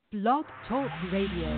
Blog Talk Radio.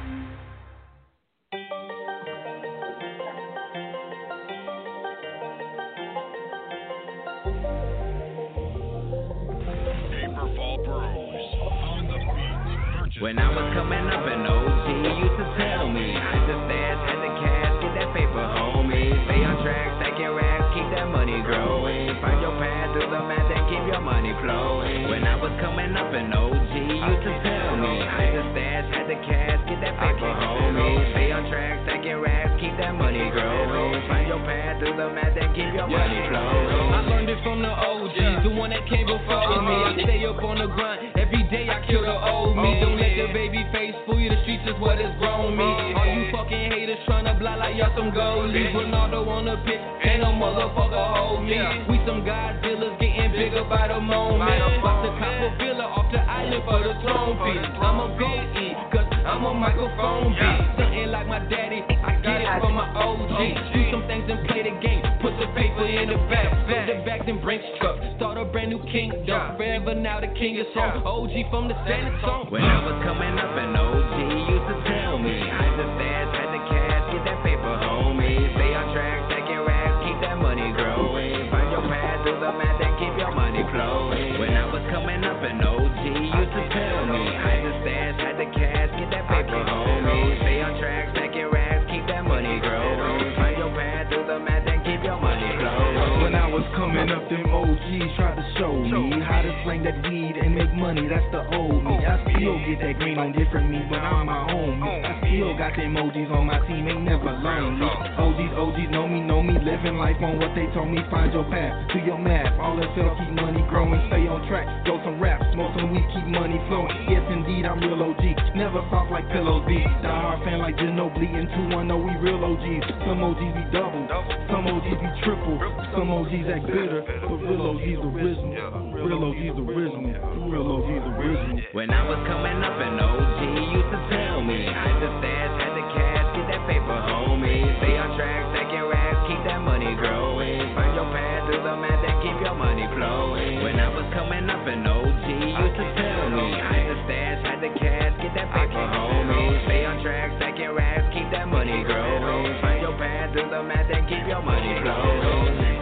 When I was coming up in OG, used to tell me I just stash at the cash, get that paper, homie. Stay on track, stack your racks, keep that money growing. Find your path through the math and keep your money flowing. When I was coming up in OG, used to tell me I just stash at the cash, get that paper, homie. Stay on track, stack your racks, keep that money growing. Find your path through the math and keep your money flowing. I learned it from the OGs, the one that came before me. I stay up on the grind, every day I kill the old me. Don't let the baby face fool you, the streets is what has grown me. All you fucking haters tryna blind like y'all some goalies. Ronaldo on the pitch, ain't no motherfucker hold me. We some Godzillas getting bigger by the moment. About to cop a villa off the island for the throne piece. I'm a big E, cause I'm a microphone beat. Something like my daddy, I get it from my OG. Do some things and play the game, put the paper in the back. Go the back, then bring truck, start a brand new kingdom. Forever now the king is home, OG from the San Antonio. When I was coming up in OG, used to tell me I just stash at the cash, get that paper, homie. Stay on track, stack your racks, keep that money growing. Find your path through the math and keep your money flowing. When I was coming up in OG, used to tell me I just stash at the cash, get that paper, homie. Stay on track, stack your racks, keep that money growing. Find your path through the math and keep your money flowing. When I was coming up, them OGs tried to show me how to slang that weed and make money. That's the old me. I still get that green on different me, but I'm my own me. I still got them OGs on my team, ain't never learned me. OGs know me, living life on what they told me. Find your path, do your math. All else fail, keep money growing, stay on track. Go some raps, smoke some weed, keep money flowing. Yes, indeed, I'm real OG. Never soft like Pillow D. Die hard fan like Ginobili and 210, we real OGs. Some OGs be double, some OGs be triple, some OGs act bitter, but real OGs original. Real OGs original. Real OGs original. When I was coming up in OG, used to tell me I just stash at the cash, get that paper, homie. Stay on track, stack your racks, keep that money growing. Find your path through the math and keep your money flowing. When I was coming up in OG, used to tell me I just stash at the cash, get that paper, homie. Stay on track, stack your racks, keep that money growing. Find your path through the math and keep your money flowing.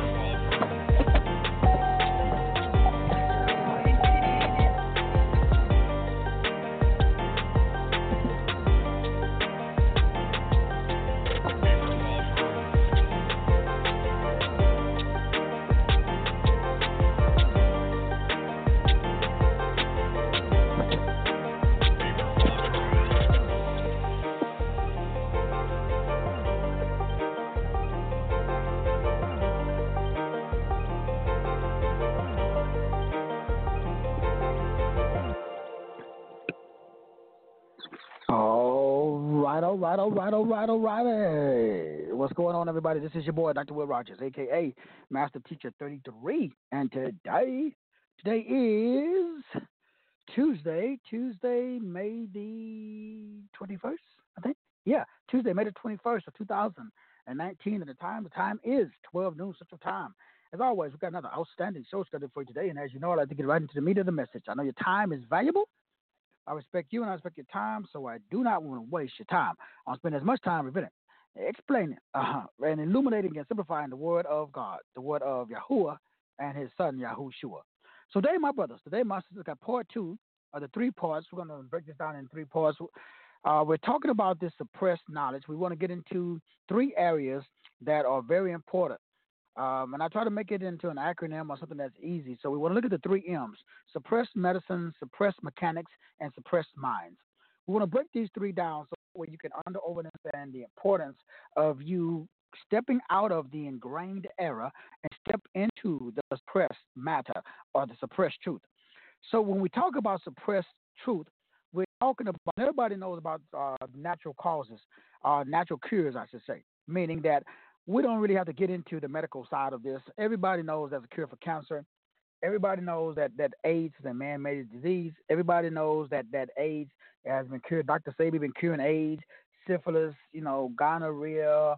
All right. What's going on, everybody? This is your boy, Dr. Will Rogers, a.k.a. Master Teacher 33. And today is Tuesday, May the 21st, I think. Yeah, Tuesday, May the 21st of 2019. And the time is 12 noon Central Time. As always, we've got another outstanding show scheduled for you today. And as you know, I'd like to get right into the meat of the message. I know your time is valuable. I respect you and I respect your time, so I do not want to waste your time. I'll spend as much time revealing, explaining, and illuminating and simplifying the word of God, the word of Yahuwah and his son, Yahushua. So today, my brothers, my sisters, got part two of the three parts. We're going to break this down in three parts. We're talking about this suppressed knowledge. We want to get into three areas that are very important. And I try to make it into an acronym or something that's easy. So we want to look at the three M's: suppressed medicine, suppressed mechanics, and suppressed minds. We want to break these three down so where you can understand the importance of you stepping out of the ingrained era and step into the suppressed matter or the suppressed truth. So when we talk about suppressed truth, we're talking about, everybody knows about natural causes, natural cures, I should say, meaning that we don't really have to get into the medical side of this. Everybody knows there's a cure for cancer. Everybody knows that AIDS is a man-made disease. Everybody knows that AIDS has been cured. Dr. Sebi been curing AIDS, syphilis, gonorrhea,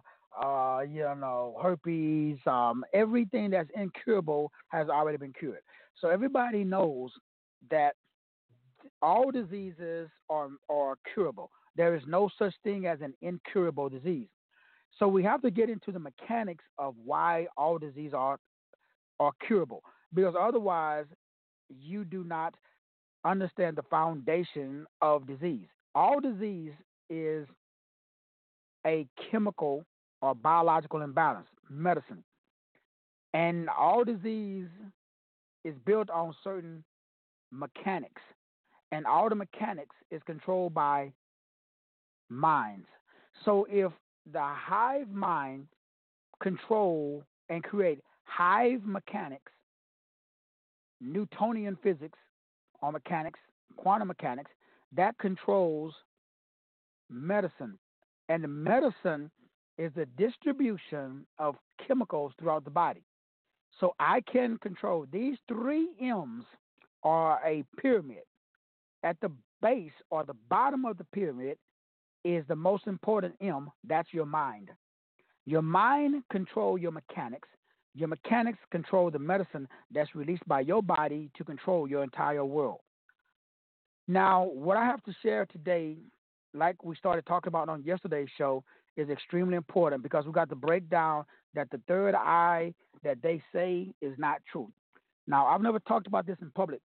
herpes. Everything that's incurable has already been cured. So everybody knows that all diseases are curable. There is no such thing as an incurable disease. So we have to get into the mechanics of why all diseases are curable, because otherwise you do not understand the foundation of disease. All disease is a chemical or biological imbalance, medicine. And all disease is built on certain mechanics. And all the mechanics is controlled by minds. So if the hive mind control and create hive mechanics, Newtonian physics or mechanics, quantum mechanics, that controls medicine. And the medicine is the distribution of chemicals throughout the body. So I can control these three M's are a pyramid. At the base or the bottom of the pyramid is the most important M, that's your mind. Your mind control your mechanics. Your mechanics control the medicine that's released by your body to control your entire world. Now, what I have to share today, like we started talking about on yesterday's show, is extremely important because we got to break down that the third eye that they say is not true. Now, I've never talked about this in public,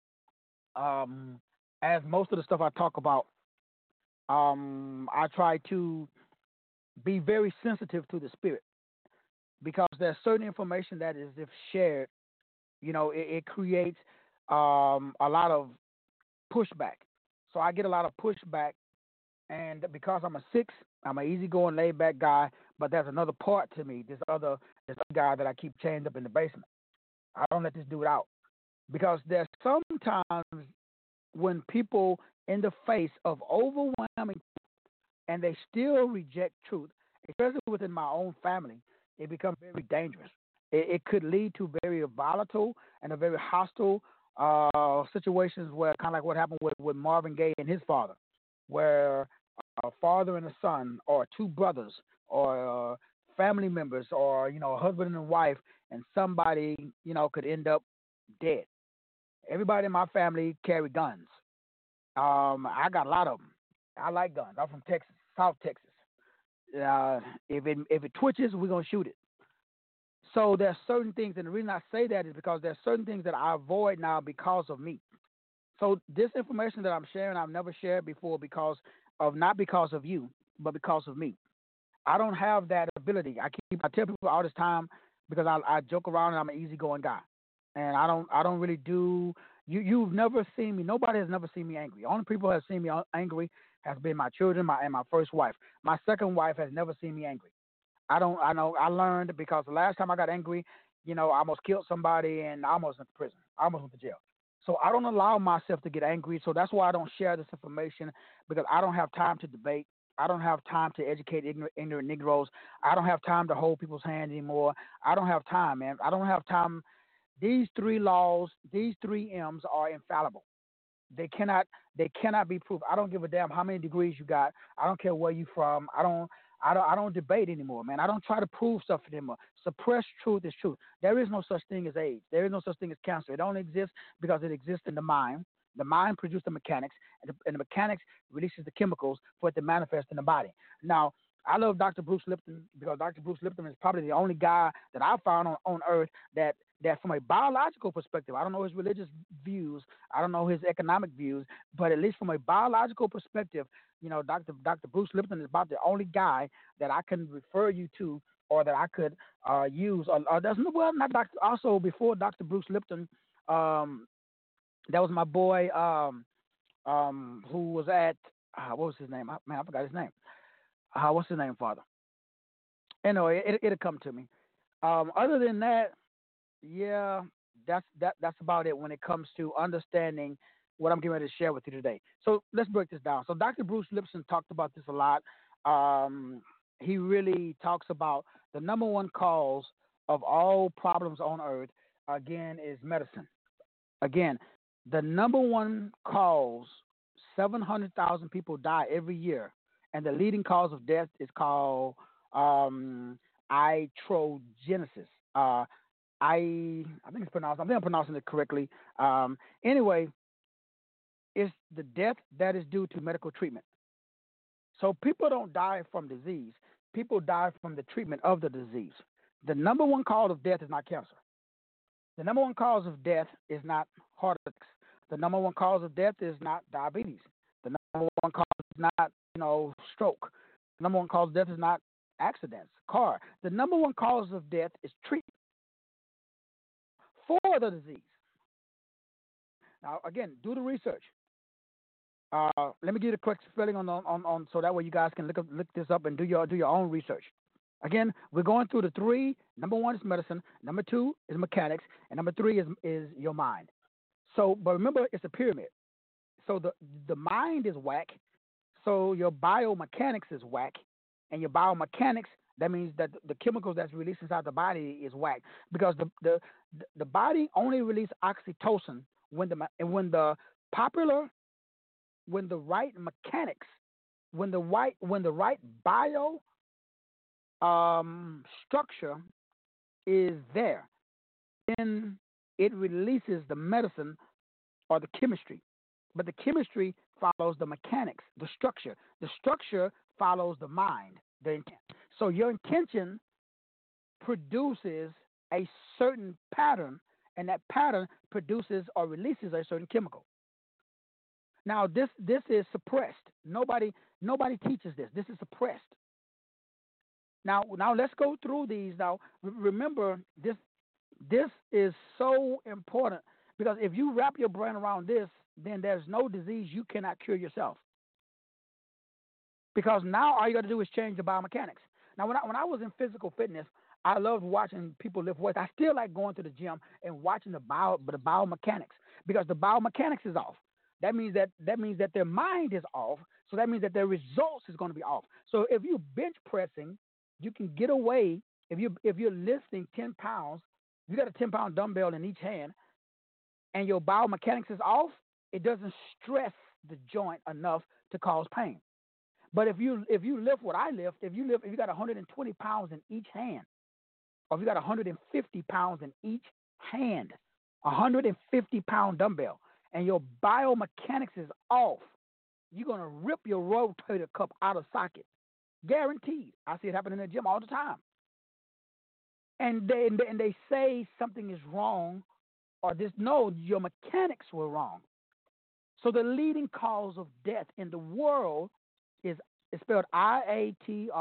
as most of the stuff I talk about, I try to be very sensitive to the spirit because there's certain information that is, if shared, it creates a lot of pushback. So I get a lot of pushback, and because I'm I'm an easygoing, laid-back guy, but there's another part to me, this other guy that I keep chained up in the basement. I don't let this dude out because there's sometimes when people in the face of overwhelming and they still reject truth, especially within my own family, it becomes very dangerous. It could lead to very volatile and a very hostile situations where kind of like what happened with Marvin Gaye and his father, where a father and a son or two brothers or family members or, a husband and a wife and somebody, could end up dead. Everybody in my family carry guns. I got a lot of them. I like guns. I'm from Texas, South Texas. If it twitches, we're gonna shoot it. So there's certain things, and the reason I say that is because there's certain things that I avoid now because of me. So this information that I'm sharing, I've never shared before not because of you, but because of me. I don't have that ability. I tell people all this time because I joke around and I'm an easygoing guy, and I don't really do. You've never seen me. Nobody has never seen me angry. The only people who have seen me angry has been my children, and my first wife. My second wife has never seen me angry. I learned because the last time I got angry, I almost killed somebody and I almost went to prison. I almost went to jail. So I don't allow myself to get angry. So that's why I don't share this information because I don't have time to debate. I don't have time to educate ignorant Negroes. I don't have time to hold people's hand anymore. I don't have time, man. I don't have time. These three laws, these three M's are infallible. They cannot be proved. I don't give a damn how many degrees you got. I don't care where you from. I don't debate anymore, man. I don't try to prove stuff anymore. Suppressed truth is truth. There is no such thing as AIDS. There is no such thing as cancer. It only exists because it exists in the mind. The mind produces the mechanics, and the mechanics releases the chemicals for it to manifest in the body. Now, I love Dr. Bruce Lipton because Dr. Bruce Lipton is probably the only guy that I found on earth that from a biological perspective, I don't know his religious views, I don't know his economic views, but at least from a biological perspective, Dr. Bruce Lipton is about the only guy that I can refer you to or that I could use. Not Dr. Also, before Dr. Bruce Lipton, that was my boy who was at, what was his name? Man, I forgot his name. What's his name, Father? Anyway, it'll come to me. Other than that, yeah, that's about it when it comes to understanding what I'm getting ready to share with you today. So let's break this down. So Dr. Bruce Lipton talked about this a lot. He really talks about the number one cause of all problems on earth, again, is medicine. Again, the number one cause, 700,000 people die every year, and the leading cause of death is called iatrogenesis. I think it's pronounced. I think I'm pronouncing it correctly. Anyway, is the death that is due to medical treatment. So people don't die from disease. People die from the treatment of the disease. The number one cause of death is not cancer. The number one cause of death is not heart attacks. The number one cause of death is not diabetes. The number one cause is not, stroke. The number one cause of death is not accidents, car. The number one cause of death is treatment for the disease. Now, again, do the research. Let me give you the correct spelling on so that way you guys can look this up and do your own research. Again, we're going through the three. Number one is medicine. Number two is mechanics, and number three is your mind. So, but remember, it's a pyramid. So the mind is whack. So your biomechanics is whack, and your biomechanics, that means that the chemicals that's released inside the body is whack, because the body only releases oxytocin when the right mechanics, when the right bio structure is there, then it releases the medicine or the chemistry. But the chemistry follows the mechanics, the structure. The structure follows the mind, the intent. So your intention produces a certain pattern, and that pattern produces or releases a certain chemical. Now, this is suppressed. Nobody teaches this. This is suppressed. Now let's go through these. Now, remember, this is so important, because if you wrap your brain around this, then there's no disease you cannot cure yourself. Because now all you got to do is change the biomechanics. Now, when I was in physical fitness, I loved watching people lift weights. I still like going to the gym and watching the biomechanics, because the biomechanics is off. That means that their mind is off. So that means that their results is going to be off. So if you're bench pressing, you can get away. If you're lifting 10 pounds, you got a 10-pound dumbbell in each hand, and your biomechanics is off, it doesn't stress the joint enough to cause pain. But if you lift what I lift, if you got 120 pounds in each hand, or if you got 150 pounds in each hand, 150-pound dumbbell, and your biomechanics is off, you're going to rip your rotator cuff out of socket. Guaranteed. I see it happen in the gym all the time. And they say something is wrong, or your mechanics were wrong. So the leading cause of death in the world is spelled IATROGENIC.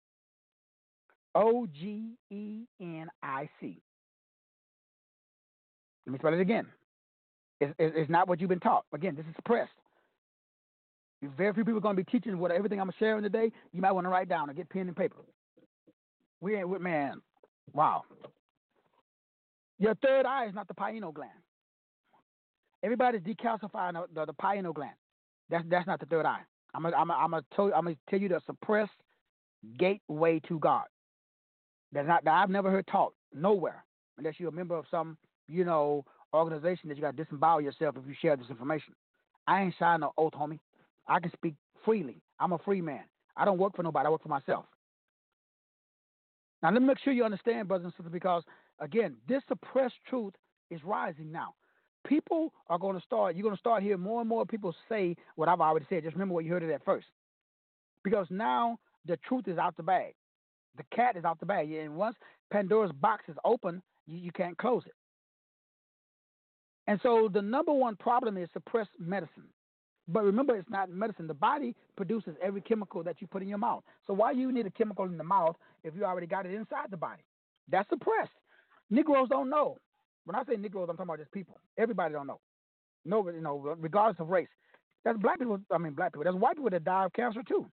Let me spell it again. It's not what you've been taught. Again, this is suppressed. Very few people are going to be teaching everything I'm sharing today. You might want to write down or get pen and paper. Man, wow. Your third eye is not the pineal gland. Everybody's decalcifying the pineal gland. That's not the third eye. I'm gonna tell you the suppressed gateway to God. That I've never heard taught nowhere, unless you're a member of some organization that you got to disembowel yourself if you share this information. I ain't signing no oath, homie. I can speak freely. I'm a free man. I don't work for nobody. I work for myself. Now, let me make sure you understand, brothers and sisters, because, again, this suppressed truth is rising now. People are going to start, you're going to start hearing more and more people say what I've already said. Just remember what you heard it at first. Because now the truth is out the bag. The cat is out the bag. And once Pandora's box is open, you can't close it. And so the number one problem is suppressed medicine. But remember, it's not medicine. The body produces every chemical that you put in your mouth. So why do you need a chemical in the mouth if you already got it inside the body? That's suppressed. Negroes don't know. When I say Negroes, I'm talking about just people. Everybody don't know. Nobody, regardless of race. That's black people. There's white people that die of cancer too.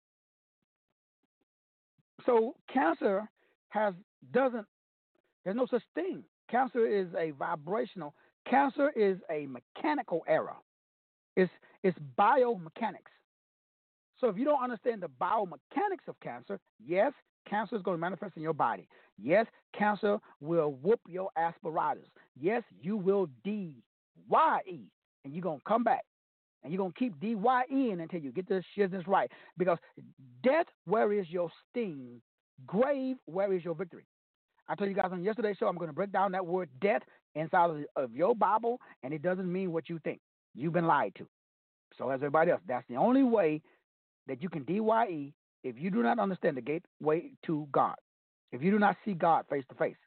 So cancer there's no such thing. Cancer is a vibrational. Cancer is a mechanical error. It's biomechanics. So if you don't understand the biomechanics of cancer, yes, cancer is going to manifest in your body. Yes, cancer will whoop your aspiratus. Yes, you will DYE, and you're going to come back. And you're going to keep DYEing until you get this shizness right. Because death, where is your sting? Grave, where is your victory? I told you guys on yesterday's show, I'm going to break down that word death inside of your Bible, and it doesn't mean what you think. You've been lied to. So as everybody else, that's the only way that you can DYE if you do not understand the gateway to God. If you do not see God face to face.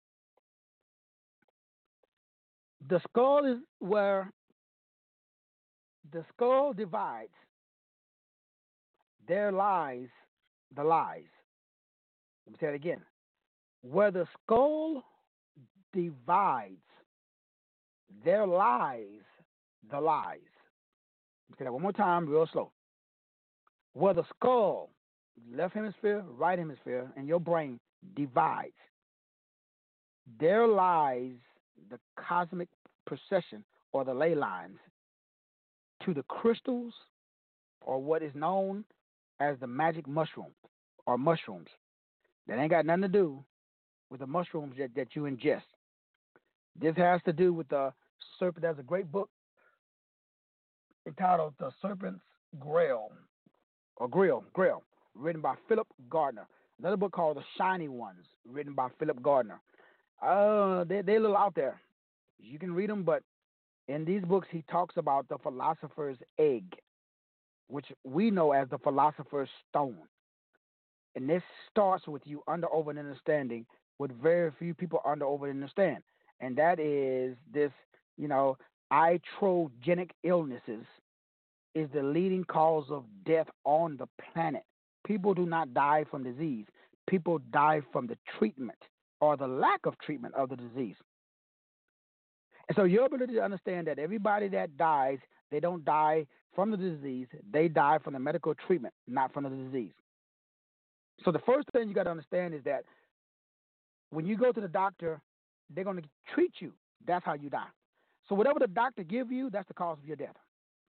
The skull is where the skull divides. There lies the lies. Let me say it again. Where the skull divides, there lies the lies. Let me say that one more time, real slow. Where the skull, left hemisphere, right hemisphere, and your brain divides, there lies the cosmic procession or the ley lines to the crystals or what is known as the magic mushroom or mushrooms. That ain't got nothing to do with the mushrooms that you ingest. This has to do with the serpent. There's a great book entitled The Serpent's Grail, or Grail, written by Philip Gardner. Another book called The Shiny Ones, written by Philip Gardner. They're a little out there. You can read them, but in these books, he talks about the philosopher's egg, which we know as the philosopher's stone. And this starts with you under over an understanding, what very few people under over understand. And that is this, iatrogenic illnesses is the leading cause of death on the planet. People do not die from disease. People die from the treatment or the lack of treatment of the disease. And so your ability to understand that everybody that dies, they don't die from the disease. They die from the medical treatment, not from the disease. So the first thing you got to understand is that when you go to the doctor, they're going to treat you. That's how you die. So whatever the doctor give you, that's the cause of your death.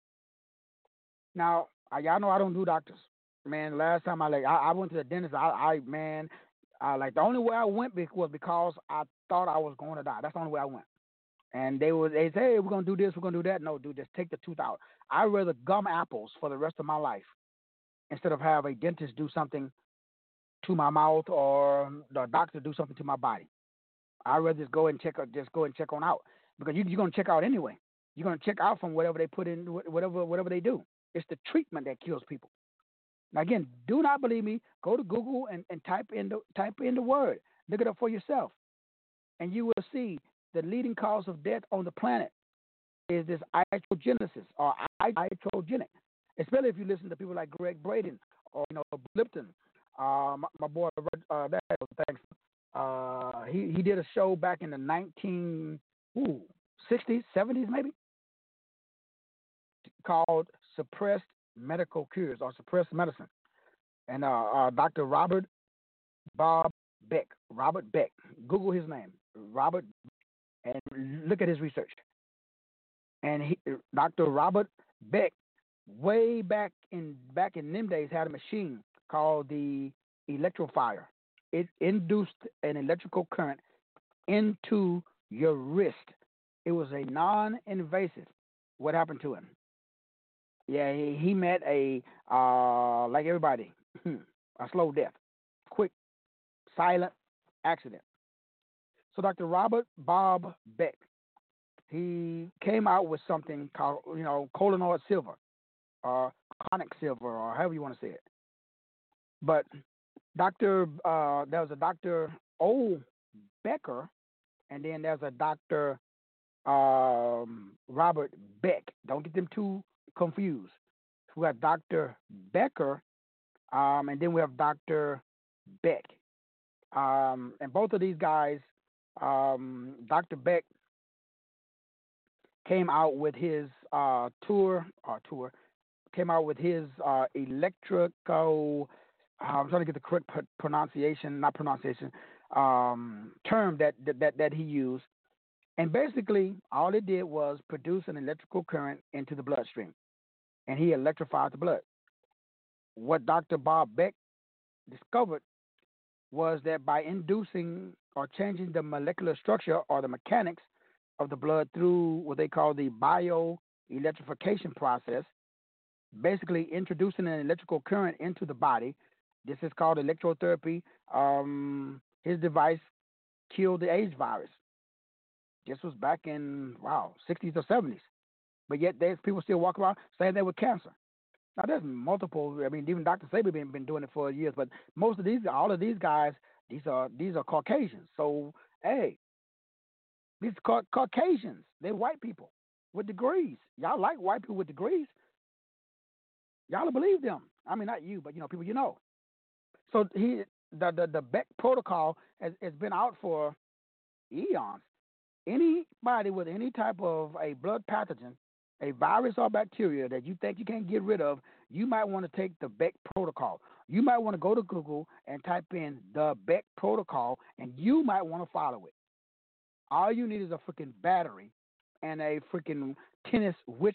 Now, y'all know I don't do doctors. Man, last time I went to the dentist, the only way I went was because I thought I was going to die. That's the only way I went. And they say, hey, we're going to do this, we're going to do that. No, dude, just take the tooth out. I'd rather gum apples for the rest of my life instead of have a dentist do something to my mouth or the doctor do something to my body. I'd rather just go and check on out, because you're going to check out anyway. You're going to check out from whatever they put in, whatever they do. It's the treatment that kills people. Now again, do not believe me. Go to Google and type in the word. Look it up for yourself, and you will see the leading cause of death on the planet is this iatrogenesis or iatrogenic. Especially if you listen to people like Greg Braden or Lipton. My boy, thanks. He did a show back in the 1960s, 70s maybe, called Suppressed Medical Cures or Suppressed Medicine. And Dr. Robert Beck. Google his name, Robert, and look at his research. And Dr. Robert Beck, way back in them days, had a machine called the electrofire. It induced an electrical current into your wrist. It was a non-invasive. What happened to him? Yeah, he met like everybody, a slow death, quick, silent accident. So Dr. Robert Bob Beck, he came out with something called, colloidal silver, or conic silver, or however you want to say it. But there was a Dr. O. Becker, and then there's a Dr. Robert Beck. Don't get them too confused. We got Dr. Becker, and then we have Dr. Beck. And both of these guys, Dr. Beck came out with his came out with his electrical, I'm trying to get the correct term that he used. And basically, all it did was produce an electrical current into the bloodstream, and he electrified the blood. What Dr. Bob Beck discovered was that by inducing or changing the molecular structure or the mechanics of the blood through what they call the bioelectrification process, basically introducing an electrical current into the body. This is called electrotherapy. His device killed the AIDS virus. This was back in 60s or 70s. But yet there's people still walk around saying they with cancer. Now there's multiple. I mean, even Dr. Sabi been doing it for years. But most of these, all of these guys, these are Caucasians. So hey, these Caucasians, they're white people with degrees. Y'all like white people with degrees. Y'all believe them. I mean, not you, but people you know. So the Beck protocol has been out for eons. Anybody with any type of a blood pathogen, a virus or bacteria that you think you can't get rid of, you might want to take the Beck protocol. You might want to go to Google and type in the Beck protocol, and you might want to follow it. All you need is a freaking battery and a freaking tennis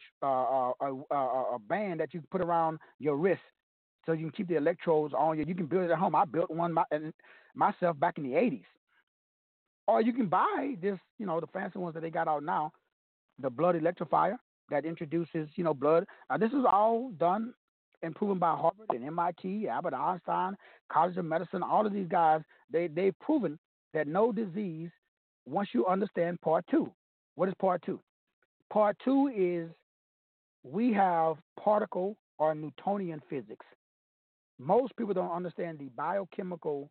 a band that you can put around your wrist so you can keep the electrodes on you. You can build it at home. I built one myself back in the 80s. Or you can buy this, the fancy ones that they got out now, the blood electrifier that introduces, blood. Now, this is all done and proven by Harvard and MIT, Albert Einstein, College of Medicine. All of these guys, they've proven that no disease, once you understand part two. What is part two? Part two is we have particle or Newtonian physics. Most people don't understand the biochemical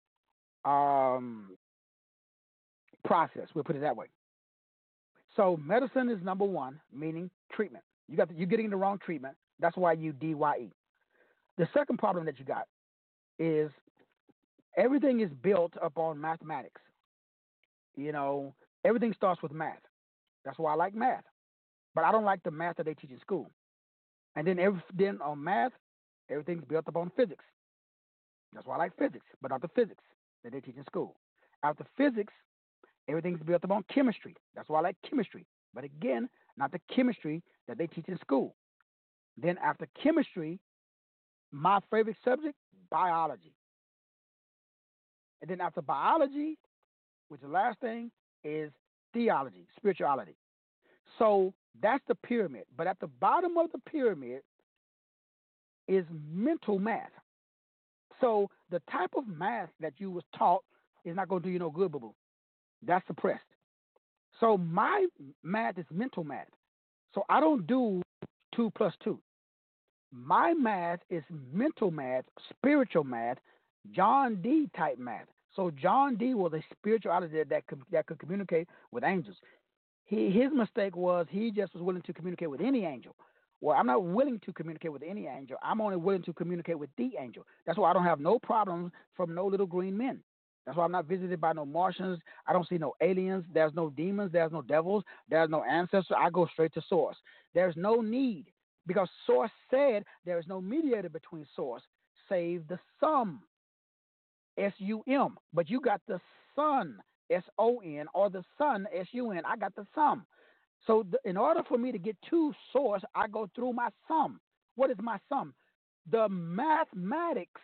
process. We'll put it that way. So medicine is number one, meaning treatment. You're getting the wrong treatment. That's why you DYE. The second problem that you got is everything is built upon mathematics. Everything starts with math. That's why I like math. But I don't like the math that they teach in school. And then on math, everything's built upon physics. That's why I like physics, but not the physics that they teach in school. After physics, everything's built upon chemistry. That's why I like chemistry. But again, not the chemistry that they teach in school. Then after chemistry, my favorite subject, biology. And then after biology, which is the last thing, is theology, spirituality. So that's the pyramid. But at the bottom of the pyramid is mental math. So the type of math that you was taught is not going to do you no good, boo-boo. That's suppressed. So my math is mental math. So I don't do 2 plus 2. My math is mental math, spiritual math, John Dee type math. So John Dee was a spirituality that could communicate with angels. His mistake was he just was willing to communicate with any angel. Well, I'm not willing to communicate with any angel. I'm only willing to communicate with the angel. That's why I don't have no problems from no little green men. That's why I'm not visited by no Martians. I don't see no aliens. There's no demons. There's no devils. There's no ancestors. I go straight to source. There's no need because source said there is no mediator between source save the sum, S-U-M. But you got the sun, S-O-N, or the sun, S-U-N. I got the sum. So in order for me to get to source, I go through my sum. What is my sum? The mathematics.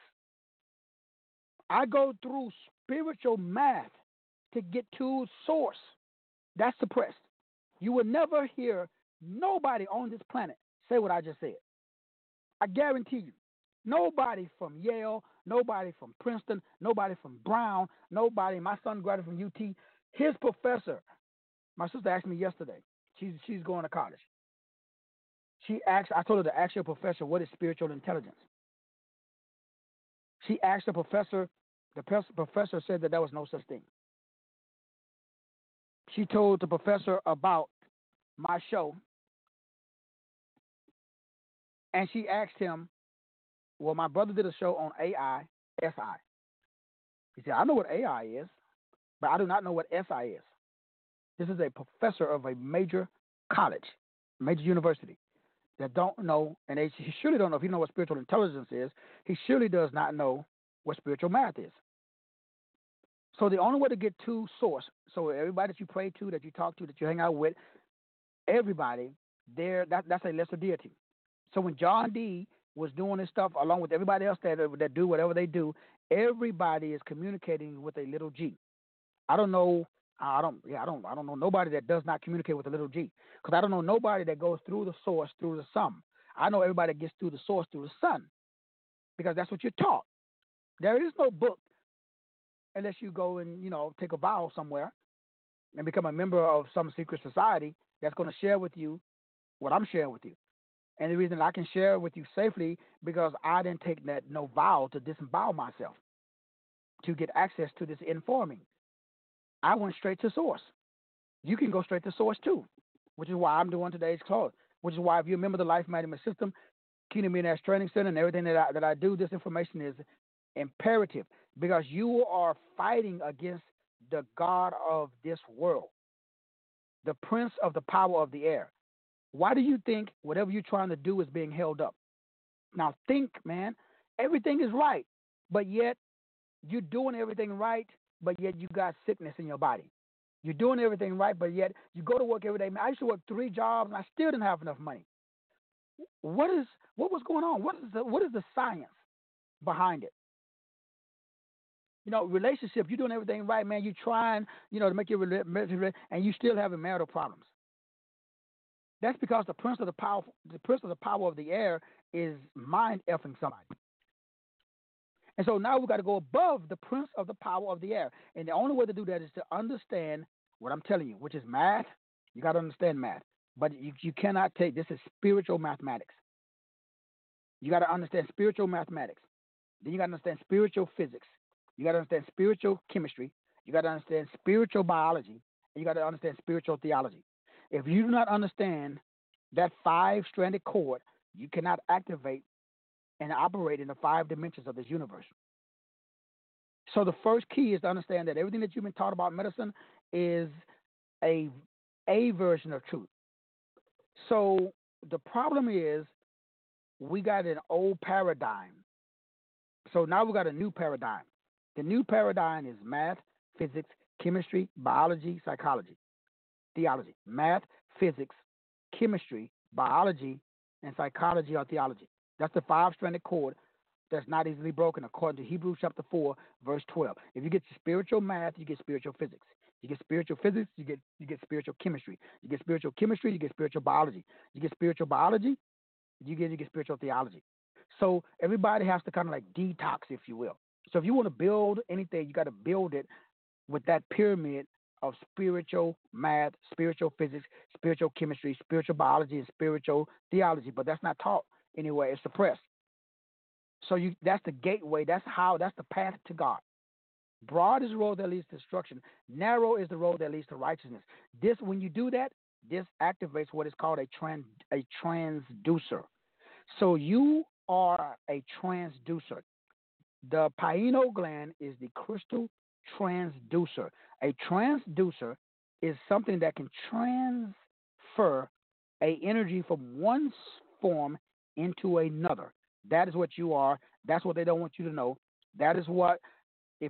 I go through spiritual math to get to source. That's suppressed. You will never hear nobody on this planet say what I just said. I guarantee you. Nobody from Yale, nobody from Princeton, nobody from Brown, nobody. My son graduated from UT. His professor, my sister asked me yesterday. She's going to college. I told her to ask your professor what is spiritual intelligence. She asked the professor. The professor said that there was no such thing. She told the professor about my show, and she asked him, well, my brother did a show on AI, SI. He said, I know what AI is, but I do not know what SI is. This is a professor of a major college, major university that don't know, and he surely don't know if he knows what spiritual intelligence is. He surely does not know what spiritual math is. So the only way to get to source, so everybody that you pray to, that you talk to, that you hang out with, everybody, that's a lesser deity. So when John Dee was doing this stuff along with everybody else that do whatever they do, everybody is communicating with a little g. I don't know nobody that does not communicate with a little g, because I don't know nobody that goes through the source through the sum. I know everybody gets through the source through the sun, because that's what you're taught. There is no book unless you go and take a vow somewhere and become a member of some secret society that's going to share with you what I'm sharing with you. And the reason I can share it with you safely because I didn't take that no vow to disembowel myself to get access to this informing. I went straight to source. You can go straight to source too, which is why I'm doing today's class. Which is why if you remember the Life Management System, Kingdom Millionaires Training Center, and everything that I do, this information is imperative because you are fighting against the God of this world, the prince of the power of the air. Why do you think whatever you're trying to do is being held up? Now think, man, everything is right, but yet you're doing everything right, but yet you got sickness in your body. You're doing everything right, but yet you go to work every day. Man, I used to work 3 jobs, and I still didn't have enough money. What was going on? What is the science behind it? You know, relationship, you're doing everything right, man. You're trying, to make your relationship, and you still having marital problems. That's because the prince of the power of the air is mind effing somebody. And so now we've got to go above the prince of the power of the air. And the only way to do that is to understand what I'm telling you, which is math. You got to understand math. But you cannot take, this is spiritual mathematics. You got to understand spiritual mathematics. Then you got to understand spiritual physics. You got to understand spiritual chemistry. You got to understand spiritual biology. And you got to understand spiritual theology. If you do not understand that 5-stranded cord, you cannot activate and operate in the 5 dimensions of this universe. So the first key is to understand that everything that you've been taught about medicine is a version of truth. So the problem is we got an old paradigm. So now we got a new paradigm. The new paradigm is math, physics, chemistry, biology, psychology, theology. Math, physics, chemistry, biology, and psychology or theology. That's the 5-stranded cord that's not easily broken according to Hebrews chapter 4, verse 12. If you get spiritual math, you get spiritual physics. You get spiritual physics, you get spiritual chemistry. You get spiritual chemistry, you get spiritual biology. You get spiritual biology, you get spiritual theology. So everybody has to kind of like detox, if you will. So if you want to build anything, you got to build it with that pyramid of spiritual math, spiritual physics, spiritual chemistry, spiritual biology, and spiritual theology. But that's not taught anywhere. It's suppressed. So that's the gateway. That's the path to God. Broad is the road that leads to destruction. Narrow is the road that leads to righteousness. When you do that, this activates what is called a transducer. So you are a transducer. The pineal gland is the crystal transducer. A transducer is something that can transfer a energy from one form into another. That is what you are. That's what they don't want you to know. That is what, if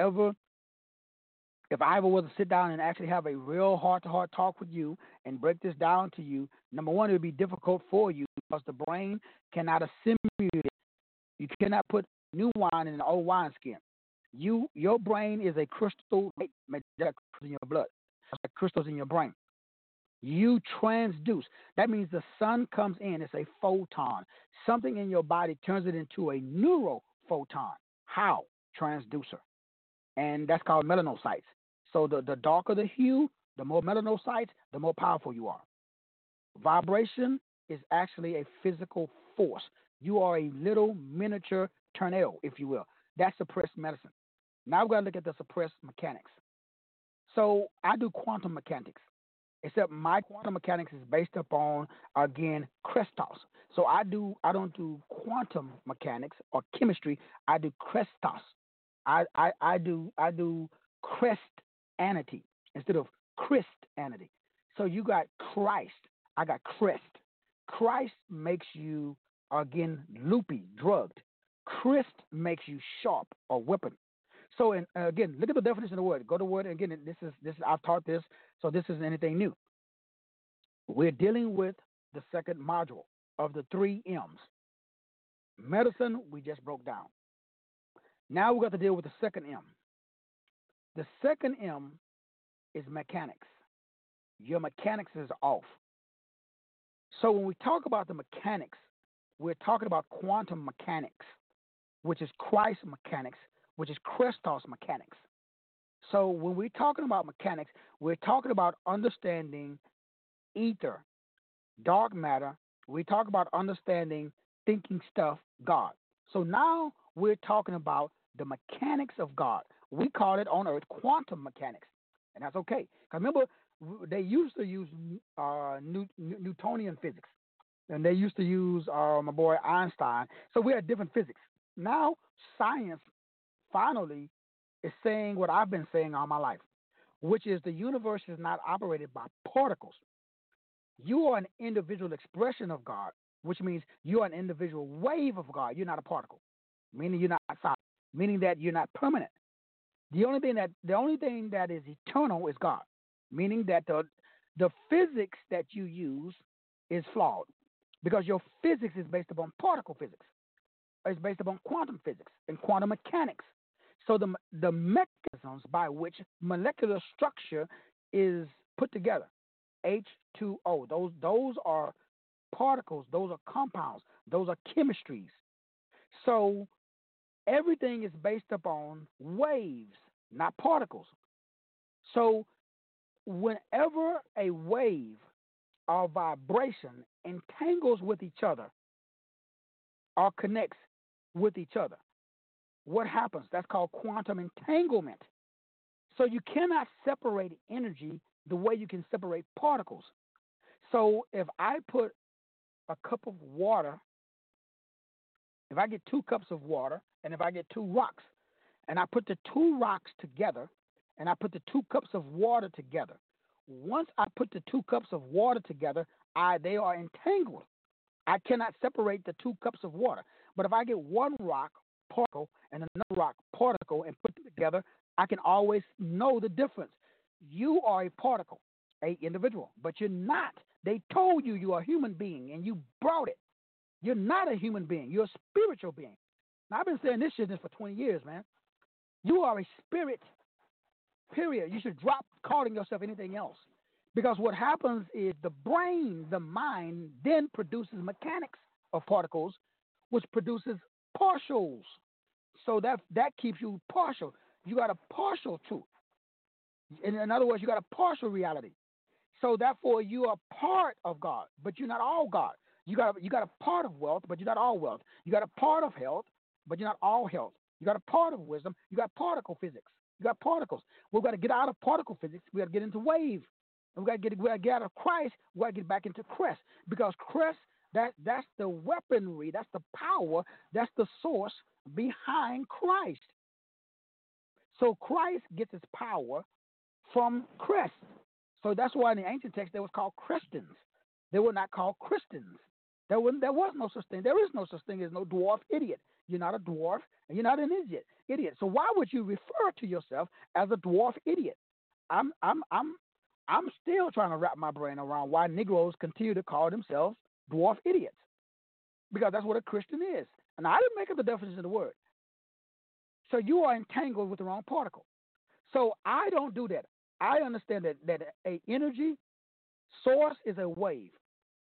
I ever was to sit down and actually have a real heart-to-heart talk with you and break this down to you, number one, it would be difficult for you because the brain cannot assimilate it. You cannot put new wine in an old wineskin. Your brain is a crystal, like crystals in your blood, like crystals in your brain. You transduce. That means the sun comes in. It's a photon. Something in your body turns it into a neurophoton. How? Transducer. And that's called melanocytes. So the darker the hue, the more melanocytes, the more powerful you are. Vibration is actually a physical force. You are a little miniature tornado, if you will. That's suppressed medicine. Now we're going to look at the suppressed mechanics. So I do quantum mechanics, except my quantum mechanics is based upon, again, Krestos. So I don't do quantum mechanics or chemistry. I do Krestos. I do Christianity instead of Christianity. So you got Christ. I got Christ. Christ makes you, again, loopy, drugged. Christ makes you sharp or weapon. So, again, look at the definition of the word. Go to the word. Again, this is I've taught this, so this isn't anything new. We're dealing with the second module of the 3 M's. Medicine, we just broke down. Now we've got to deal with the second M. The second M is mechanics. Your mechanics is off. So when we talk about the mechanics, we're talking about quantum mechanics, which is Christ mechanics, which is Krestos mechanics. So when we're talking about mechanics, we're talking about understanding ether, dark matter. We talk about understanding thinking stuff, God. So now we're talking about the mechanics of God. We call it on Earth quantum mechanics, and that's okay. 'Cause remember, they used to use Newtonian physics, and they used to use my boy Einstein. So we had different physics. Now science finally is saying what I've been saying all my life, which is the universe is not operated by particles. You are an individual expression of God, which means you are an individual wave of God. You're not a particle, meaning you're not solid, meaning that you're not permanent. The only thing that is eternal is God, meaning that the physics that you use is flawed because your physics is based upon particle physics. It's based upon quantum physics and quantum mechanics. So the mechanisms by which molecular structure is put together, H2O, those are particles, those are compounds, those are chemistries. So everything is based upon waves, not particles. So whenever a wave or vibration entangles with each other or connects with each other, what happens? That's called quantum entanglement. So you cannot separate energy the way you can separate particles. So if I put a cup of water, if I get 2 cups of water, and if I get 2 rocks, and I put the 2 rocks together, and I put the 2 cups of water together, once I put the 2 cups of water together, they are entangled. I cannot separate the 2 cups of water. But if I get 1 rock particle and another rock particle and put them together, I can always know the difference. You are a particle, a individual, but you're not. They told you you are a human being, and you brought it. You're not a human being. You're a spiritual being. Now, I've been saying this shit for 20 years, man. You are a spirit, period. You should drop calling yourself anything else. Because what happens is the brain, the mind, then produces mechanics of particles, which produces partials. So that keeps you partial. You got a partial truth. In other words, you got a partial reality. So therefore, you are part of God, but you're not all God. You got a part of wealth, but you're not all wealth. You got a part of health, but you're not all health. You got a part of wisdom. You got particle physics. You got particles. We've got to get out of particle physics. We got to get into wave. We got to get out of Christ. We got to get back into crest, because crest, that's the weaponry, that's the power, that's the source behind Christ. So Christ gets his power from crest. So that's why in the ancient text they was called Christians. They were not called Christians. There was no such thing. There is no such thing as no dwarf idiot. You're not a dwarf and you're not an idiot. So why would you refer to yourself as a dwarf idiot? I'm still trying to wrap my brain around why Negroes continue to call themselves dwarf idiots, because that's what a Christian is. And I didn't make up the definition of the word. So you are entangled with the wrong particle. So I don't do that. I understand that a energy source is a wave.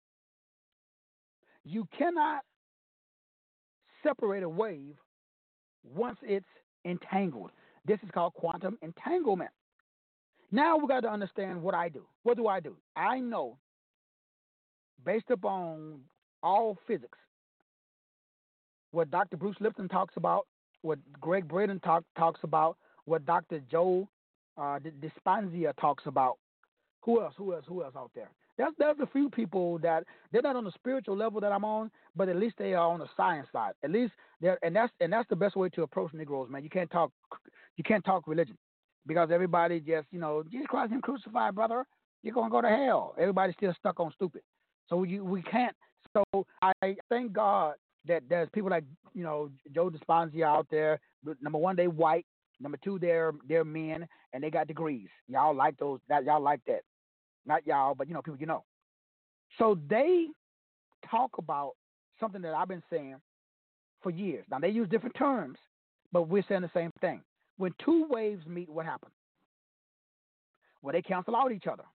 You cannot separate a wave once it's entangled. This is called quantum entanglement. Now we got to understand what I do. What do? I know, based upon all physics, what Dr. Bruce Lipton talks about, what Greg Braden talks about, what Dr. Joe Dispenza talks about. Who else out there? There's a few people that they're not on the spiritual level that I'm on, but at least they are on the science side. At least that's the best way to approach Negroes, man. You can't talk religion, because everybody just, Jesus Christ Him crucified, brother. You're gonna go to hell. Everybody's still stuck on stupid. So we can't. So I thank God that there's people like Joe Dispenza out there. Number one, they white. Number two, they're men and they got degrees. Y'all like those? Y'all like that? Not y'all, but people you know. So they talk about something that I've been saying for years. Now they use different terms, but we're saying the same thing. When two waves meet, what happens? Well, they cancel out each other,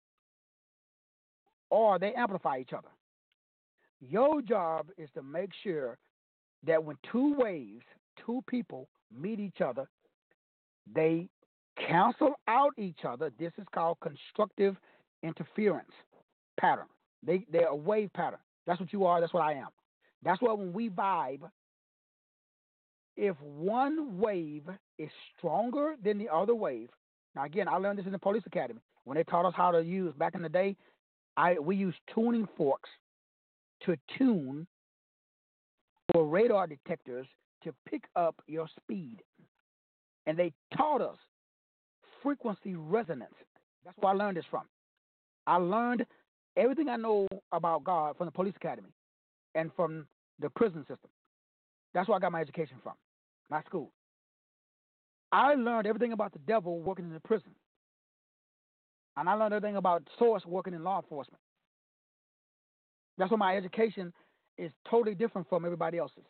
or they amplify each other. Your job is to make sure that when two waves, two people meet each other, they cancel out each other. This is called constructive interference pattern. They're a wave pattern. That's what you are. That's what I am. That's why when we vibe, if one wave is stronger than the other wave. Now again, I learned this in the police academy when they taught us how to use back in the day. We used tuning forks to tune for radar detectors to pick up your speed, and they taught us frequency resonance. That's where I learned this from. I learned everything I know about God from the police academy and from the prison system. That's where I got my education from, not school. I learned everything about the devil working in the prison. And I learned everything about source working in law enforcement. That's why my education is totally different from everybody else's.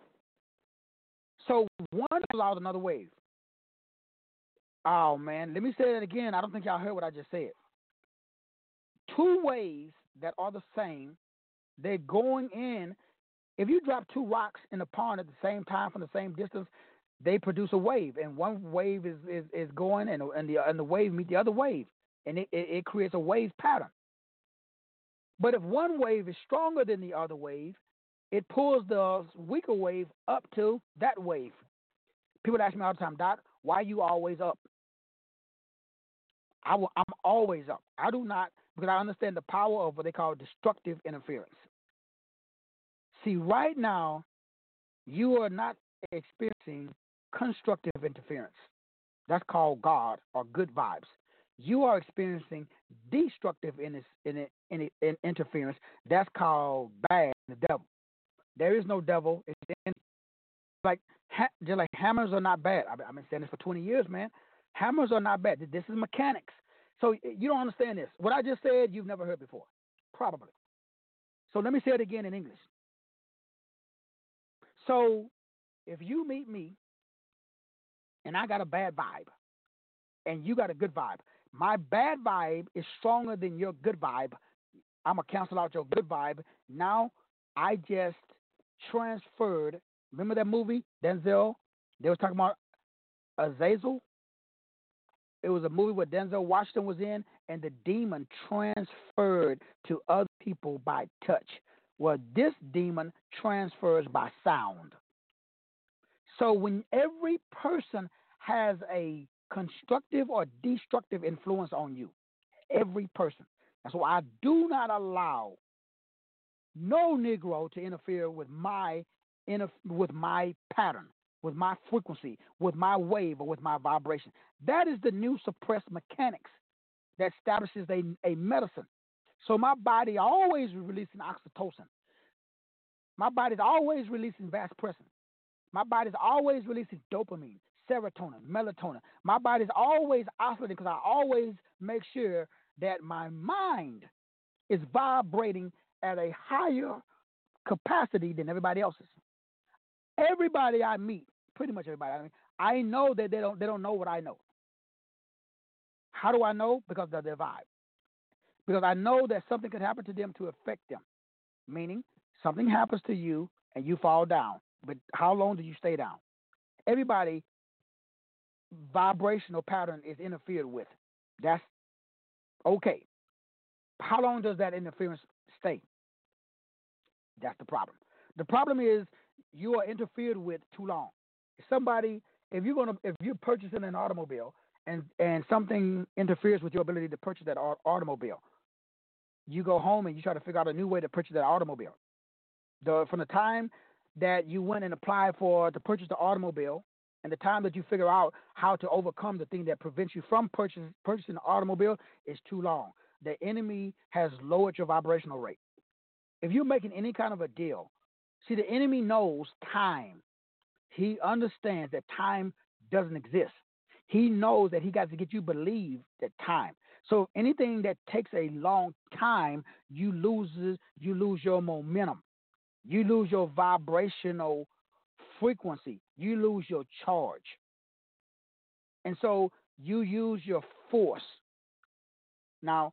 So one allows another wave. Oh, man. Let me say that again. I don't think y'all heard what I just said. Two waves that are the same, they're going in. If you drop two rocks in a pond at the same time from the same distance, they produce a wave. And one wave is going, and the wave meet the other wave. And it creates a wave pattern. But if one wave is stronger than the other wave, it pulls the weaker wave up to that wave. People ask me all the time, Doc, why are you always up? I'm always up. I do not, because I understand the power of what they call destructive interference. See, right now, you are not experiencing constructive interference. That's called God or good vibes. You are experiencing destructive interference. That's called bad, the devil. There is no devil. It's just like hammers are not bad. I've been saying this for 20 years, man. Hammers are not bad. This is mechanics. So you don't understand this. What I just said, you've never heard before, probably. So let me say it again in English. So if you meet me and I got a bad vibe and you got a good vibe, my bad vibe is stronger than your good vibe. I'm going to cancel out your good vibe. Now I just transferred. Remember that movie, Denzel? They were talking about Azazel. It was a movie where Denzel Washington was in, and the demon transferred to other people by touch. Well, this demon transfers by sound. So when every person has a constructive or destructive influence on you, every person. That's why I do not allow no Negro to interfere with my pattern, with my frequency, with my wave, or with my vibration. That is the new suppressed mechanics that establishes a medicine. So my body always releasing oxytocin. My body's always releasing vasopressin. My body's always releasing dopamine, serotonin, melatonin. My body's always oscillating because I always make sure that my mind is vibrating at a higher capacity than everybody else's. Everybody I meet, pretty much everybody I meet, I know that they don't know what I know. How do I know? Because of their vibe. Because I know that something could happen to them to affect them. Meaning, something happens to you and you fall down. But how long do you stay down? Everybody vibrational pattern is interfered with. That's okay. How long does that interference stay? That's the problem. The problem is you are interfered with too long. If you're purchasing an automobile and something interferes with your ability to purchase that automobile, you go home and you try to figure out a new way to purchase that automobile. From the time that you went and applied to purchase the automobile, and the time that you figure out how to overcome the thing that prevents you from purchasing the automobile is too long. The enemy has lowered your vibrational rate. If you're making any kind of a deal, see, the enemy knows time. He understands that time doesn't exist. He knows that he got to get you believe that time. So anything that takes a long time, you lose your momentum. You lose your vibrational frequency. You lose your charge. And so you use your force. Now,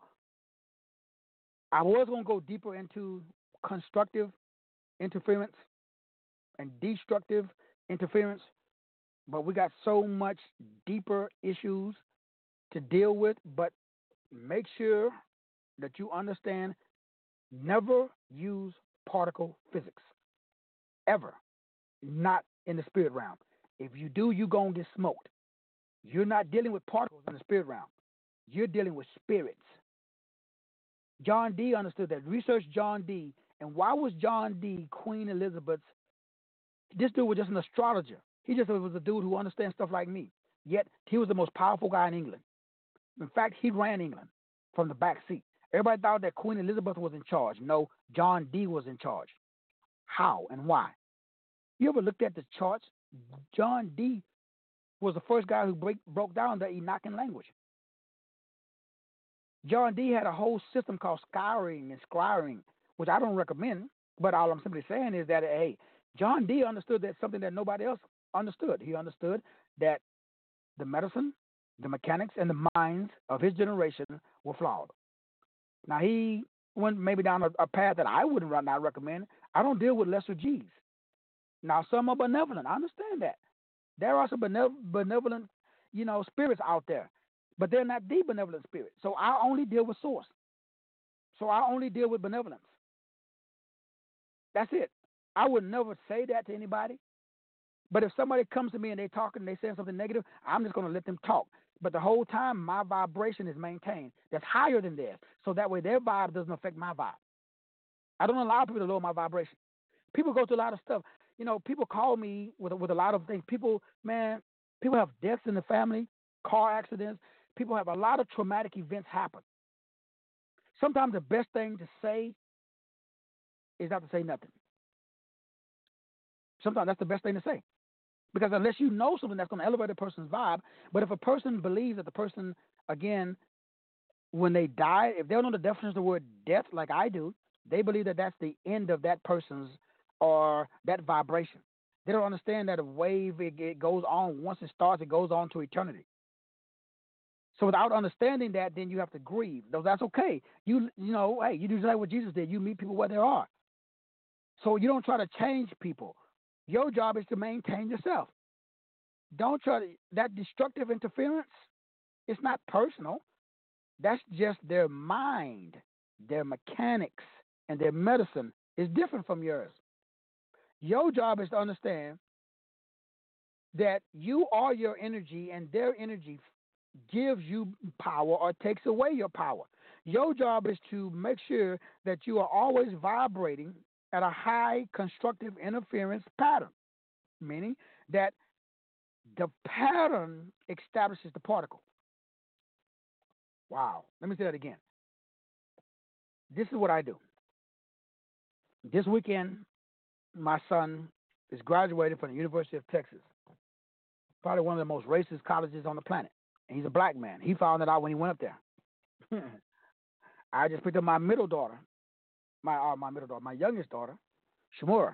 I was going to go deeper into constructive interference and destructive interference, but we got so much deeper issues to deal with. But make sure that you understand Never use particle physics. Ever. Not in the spirit realm. If you do, you're going to get smoked. You're not dealing with particles in the spirit realm. You're dealing with spirits. John Dee understood that. Research John Dee. And why was John Dee Queen Elizabeth's? This dude was just an astrologer. He just was a dude who understands stuff like me. Yet, he was the most powerful guy in England. In fact, he ran England from the back seat. Everybody thought that Queen Elizabeth was in charge. No, John Dee was in charge. How and why? You ever looked at the charts? John Dee was the first guy who broke down the Enochian language. John Dee had a whole system called scrying and scrying, which I don't recommend, but all I'm simply saying is that, hey, John Dee understood that something that nobody else understood. He understood that the medicine, the mechanics, and the minds of his generation were flawed. Now, he went maybe down a path that I would not recommend. I don't deal with lesser G's. Now, some are benevolent. I understand that. There are some benevolent, spirits out there, but they're not the benevolent spirit. So I only deal with source. So I only deal with benevolence. That's it. I would never say that to anybody. But if somebody comes to me and they're talking and they're saying something negative, I'm just going to let them talk. But the whole time, my vibration is maintained. That's higher than theirs. So that way their vibe doesn't affect my vibe. I don't allow people to lower my vibration. People go through a lot of stuff. People call me with a lot of things. People have deaths in the family, car accidents. People have a lot of traumatic events happen. Sometimes the best thing to say is not to say nothing. Sometimes that's the best thing to say. Because unless you know something that's going to elevate a person's vibe, but if a person believes that the person, again, when they die, if they don't know the definition of the word death like I do, they believe that that's the end of that person's or that vibration. They don't understand that a wave, it goes on. Once it starts, it goes on to eternity. So without understanding that, then you have to grieve. Though that's okay. You do just like what Jesus did. You meet people where they are. So you don't try to change people. Your job is to maintain yourself. Don't try to, that destructive interference, it's not personal. That's just their mind, their mechanics, and their medicine is different from yours. Your job is to understand that you are your energy and their energy gives you power or takes away your power. Your job is to make sure that you are always vibrating at a high constructive interference pattern, meaning that the pattern establishes the particle. Wow. Let me say that again. This is what I do. This weekend, my son is graduating from the University of Texas, probably one of the most racist colleges on the planet. And he's a black man. He found it out when he went up there. I just picked up my middle daughter, my youngest daughter, Shamura.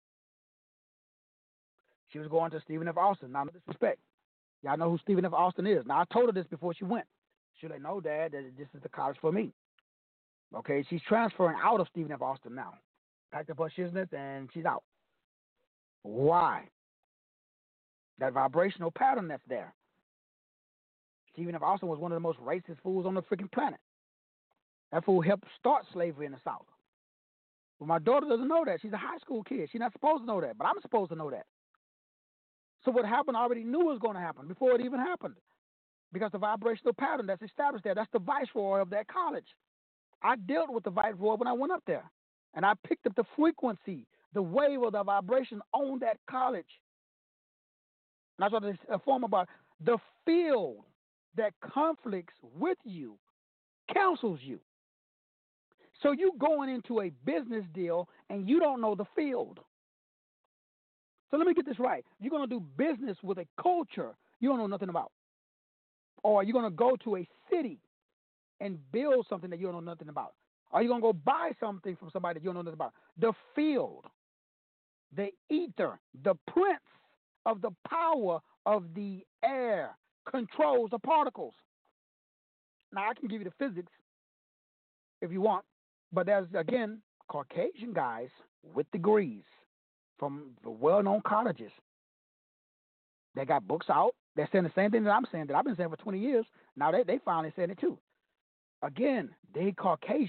She was going to Stephen F. Austin. Now, no disrespect. Y'all know who Stephen F. Austin is. Now, I told her this before she went. She like, no, Dad, this is the college for me. Okay, she's transferring out of Stephen F. Austin now. Packed up her shiznit and she's out. Why? That vibrational pattern that's there. Stephen F. Austin was one of the most racist fools on the freaking planet. That fool helped start slavery in the South. Well, my daughter doesn't know that. She's a high school kid. She's not supposed to know that, but I'm supposed to know that. So what happened, I already knew was going to happen before it even happened. Because the vibrational pattern that's established there, that's the viceroy of that college. I dealt with the viceroy when I went up there. And I picked up the frequency, the wave of the vibration on that college. And I started to inform about the field that conflicts with you, counsels you. So you going into a business deal and you don't know the field. So let me get this right. You're going to do business with a culture you don't know nothing about. Or you're going to go to a city and build something that you don't know nothing about. Or you're going to go buy something from somebody that you don't know nothing about. The field, the ether, the prince of the power of the air controls the particles. Now, I can give you the physics if you want, but there's, again, Caucasian guys with degrees from the well-known colleges. They got books out. They're saying the same thing that I'm saying, that I've been saying for 20 years. Now they finally saying it too. Again, they Caucasian.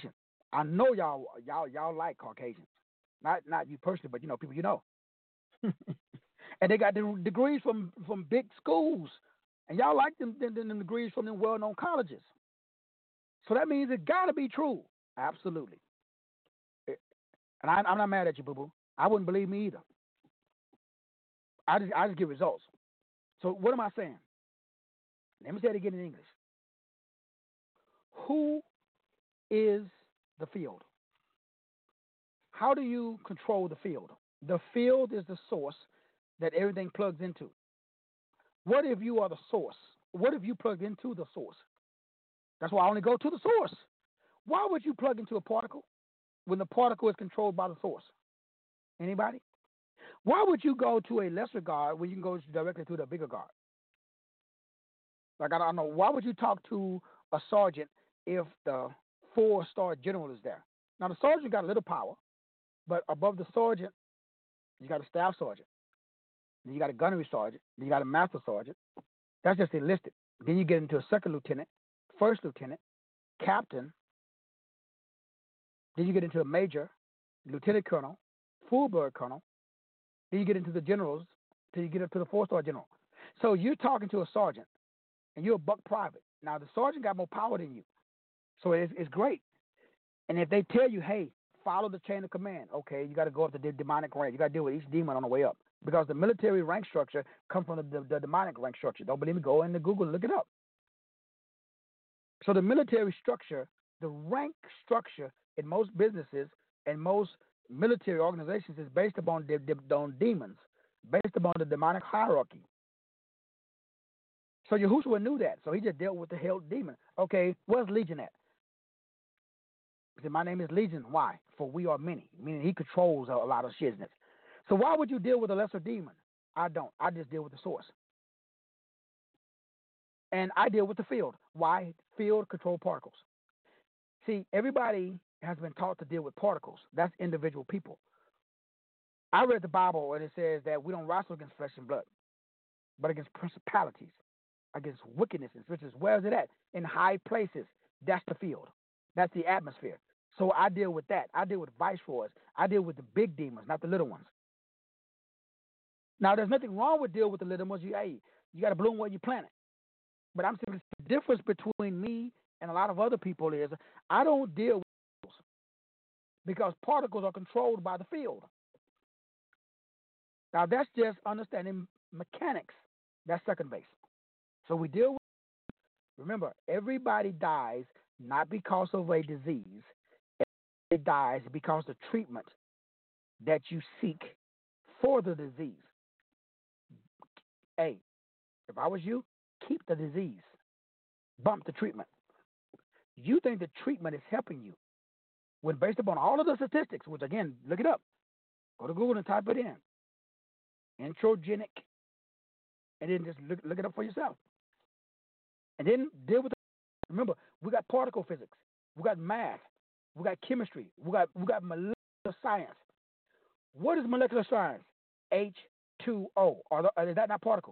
I know y'all like Caucasians. Not you personally, but people you know. And they got the degrees from big schools, and y'all like them degrees from them well-known colleges. So that means it got to be true. Absolutely. And I'm not mad at you, boo-boo. I wouldn't believe me either. I just give results. So what am I saying? Let me say it again in English. Who is the field? How do you control the field? The field is the source that everything plugs into. What if you are the source? What if you plugged into the source? That's why I only go to the source. Why would you plug into a particle when the particle is controlled by the source? Anybody? Why would you go to a lesser God when you can go directly to the bigger God? Like, I don't know. Why would you talk to a sergeant if the 4-star general is there? Now, the sergeant got a little power, but above the sergeant, you got a staff sergeant. Then you got a gunnery sergeant. Then you got a master sergeant. That's just enlisted. Then you get into a second lieutenant, first lieutenant, captain. Then you get into a major, lieutenant colonel, full-bird colonel. Then you get into the generals till you get up to the 4-star general. So you're talking to a sergeant, and you're a buck private. Now, the sergeant got more power than you. So it's great. And if they tell you, hey, follow the chain of command, okay, you got to go up to the demonic rank. You got to deal with each demon on the way up. Because the military rank structure comes from the demonic rank structure. Don't believe me? Go into Google and look it up. So the military structure, the rank structure in most businesses and most military organizations is based upon on demons, based upon the demonic hierarchy. So Yahushua knew that, so he just dealt with the hell demon. Okay, where's Legion at? He said, my name is Legion. Why? For we are many, meaning he controls a lot of shizness. So why would you deal with a lesser demon? I don't. I just deal with the source. And I deal with the field. Why? Field control particles. See, everybody has been taught to deal with particles. That's individual people. I read the Bible and it says that we don't wrestle against flesh and blood, but against principalities, against wickednesses, which is where is it at? In high places. That's the field. That's the atmosphere. So I deal with that. I deal with viceroys. I deal with the big demons, not the little ones. Now, there's nothing wrong with dealing with the little ones. You got to bloom where you plant it. But I'm saying the difference between me and a lot of other people is I don't deal with particles because particles are controlled by the field. Now, that's just understanding mechanics. That's second base. So we deal with, remember, everybody dies not because of a disease. It dies because of the treatment that you seek for the disease. Hey, if I was you, keep the disease. Bump the treatment. You think the treatment is helping you when based upon all of the statistics, which again, look it up. Go to Google and type it in. Introgenic. And then just look it up for yourself. And then deal with it. Remember, we got particle physics. We got math. We got chemistry. We got molecular science. What is molecular science? H2O. Is that not particles?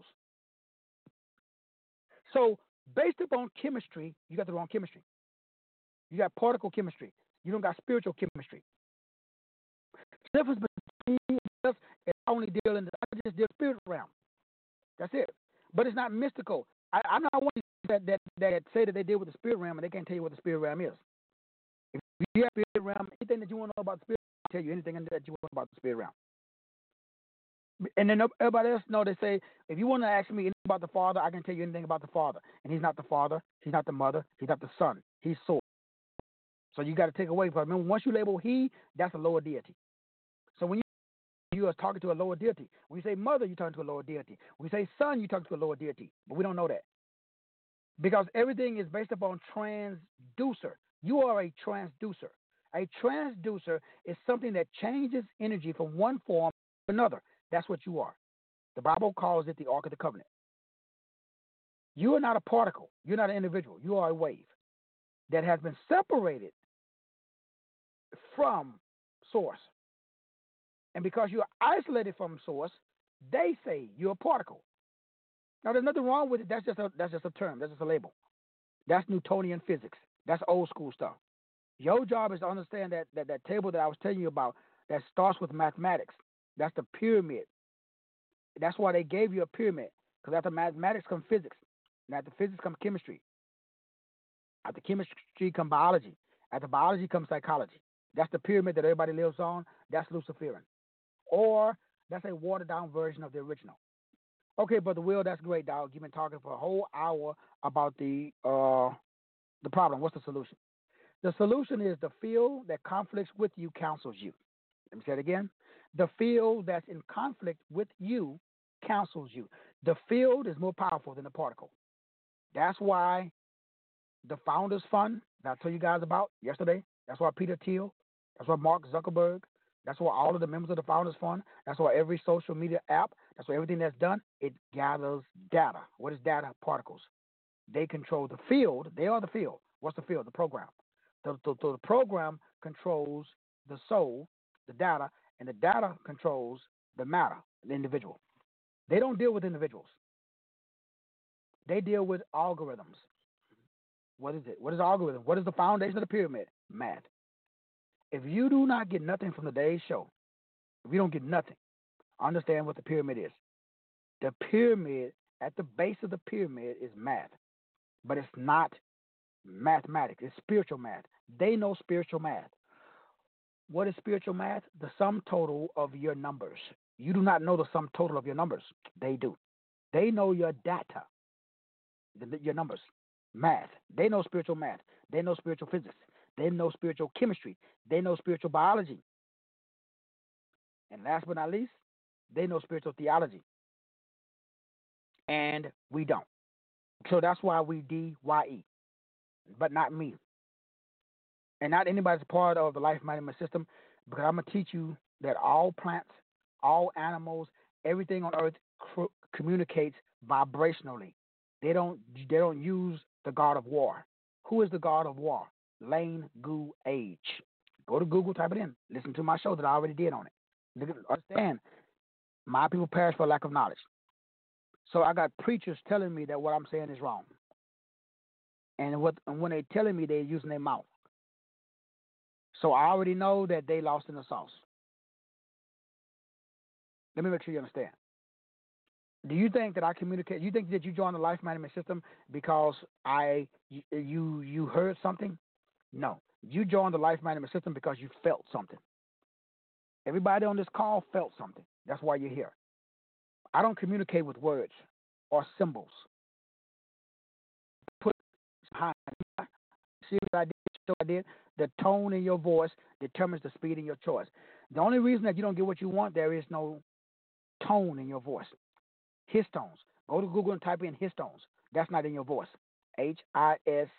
So, based upon chemistry, you got the wrong chemistry. You got particle chemistry. You don't got spiritual chemistry. The difference between us is only dealing. I just deal spirit realm. That's it. But it's not mystical. I'm not one that say that they deal with the spirit realm and they can't tell you what the spirit realm is. If you have spirit realm, anything that you want to know about the spirit realm, I'll tell you anything that you want about the spirit realm. And then everybody else know, they say, if you want to ask me anything about the Father, I can tell you anything about the Father. And he's not the Father, he's not the Mother, he's not the Son, he's Source. So you got to take away from it. Remember, once you label he, that's a lower deity. So when you are talking to a lower deity. When you say mother, you're talking to a lower deity. When you say son, you're talking to a lower deity. But we don't know that. Because everything is based upon transducer. You are a transducer. A transducer is something that changes energy from one form to another. That's what you are. The Bible calls it the Ark of the Covenant. You are not a particle. You're not an individual. You are a wave that has been separated from source. And because you're isolated from source, they say you're a particle. Now, there's nothing wrong with it. That's just a term. That's just a label. That's Newtonian physics. That's old school stuff. Your job is to understand that table that I was telling you about that starts with mathematics. That's the pyramid. That's why they gave you a pyramid. Because after mathematics comes physics. And after physics comes chemistry. After chemistry comes biology. After biology comes psychology. That's the pyramid that everybody lives on. That's Luciferian. Or that's a watered down version of the original. Okay, Brother Will, that's great, dog. You've been talking for a whole hour about the problem. What's the solution? The solution is the field that conflicts with you counsels you. Let me say it again. The field that's in conflict with you counsels you. The field is more powerful than the particle. That's why the Founders Fund that I told you guys about yesterday, that's why Peter Thiel, that's why Mark Zuckerberg, that's why all of the members of the Founders Fund, that's why every social media app, that's why everything that's done, it gathers data. What is data? Particles. They control the field. They are the field. What's the field? The program. The program controls the soul, the data, and the data controls the matter, the individual. They don't deal with individuals. They deal with algorithms. What is it? What is algorithm? What is the foundation of the pyramid? Math. If you do not get nothing from today's show, if you don't get nothing, understand what the pyramid is. The pyramid, at the base of the pyramid is math, but it's not mathematics. It's spiritual math. They know spiritual math. What is spiritual math? The sum total of your numbers. You do not know the sum total of your numbers. They do. They know your data, your numbers, math. They know spiritual math. They know spiritual physics. They know spiritual chemistry. They know spiritual biology. And last but not least, they know spiritual theology. And we don't. So that's why we DYE, but not me. And not anybody's part of the life management system, because I'm going to teach you that all plants, all animals, everything on earth communicates vibrationally. They don't use the God of war. Who is the God of war? Lane Gu Age. Go to Google, type it in. Listen to my show that I already did on it. Understand, my people perish for lack of knowledge. So I got preachers telling me that what I'm saying is wrong. And when they're telling me, they're using their mouth. So I already know that they lost in the sauce. Let me make sure you understand. Do you think that I communicate? You think that you joined the life management system because you heard something? No. You joined the life management system because you felt something. Everybody on this call felt something. That's why you're here. I don't communicate with words or symbols. See what I did? The tone in your voice determines the speed in your choice. The only reason that you don't get what you want, there is no tone in your voice. Histones. Go to Google and type in histones. That's not in your voice. Histones.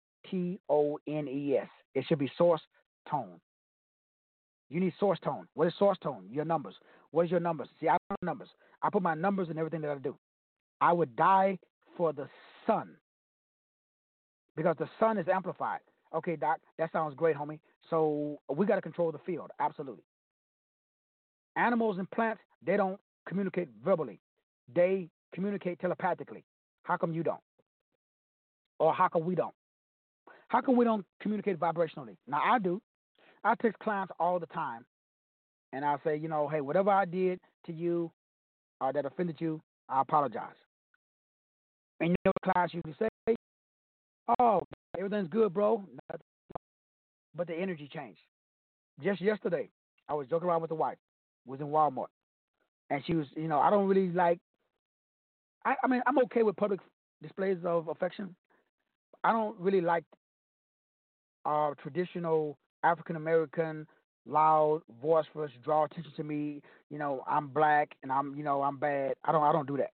It should be source tone. You need source tone. What is source tone? Your numbers. What is your numbers? See, I don't know numbers. I put my numbers in everything that I do. I would die for the sun because the sun is amplified. Okay, Doc, that sounds great, homie. So we got to control the field. Absolutely. Animals and plants, they don't communicate verbally. They communicate telepathically. How come you don't? Or how come we don't? How come we don't communicate vibrationally? Now, I do. I text clients all the time, and I say, hey, whatever I did to you or that offended you, I apologize. And clients usually say, oh, everything's good, bro. But the energy changed. Just yesterday, I was joking around with the wife. Was in Walmart. And she was, I don't really like, I mean, I'm okay with public displays of affection. I don't really like traditional African-American, loud, boisterous, draw attention to me. I'm black and I'm bad. I don't do that.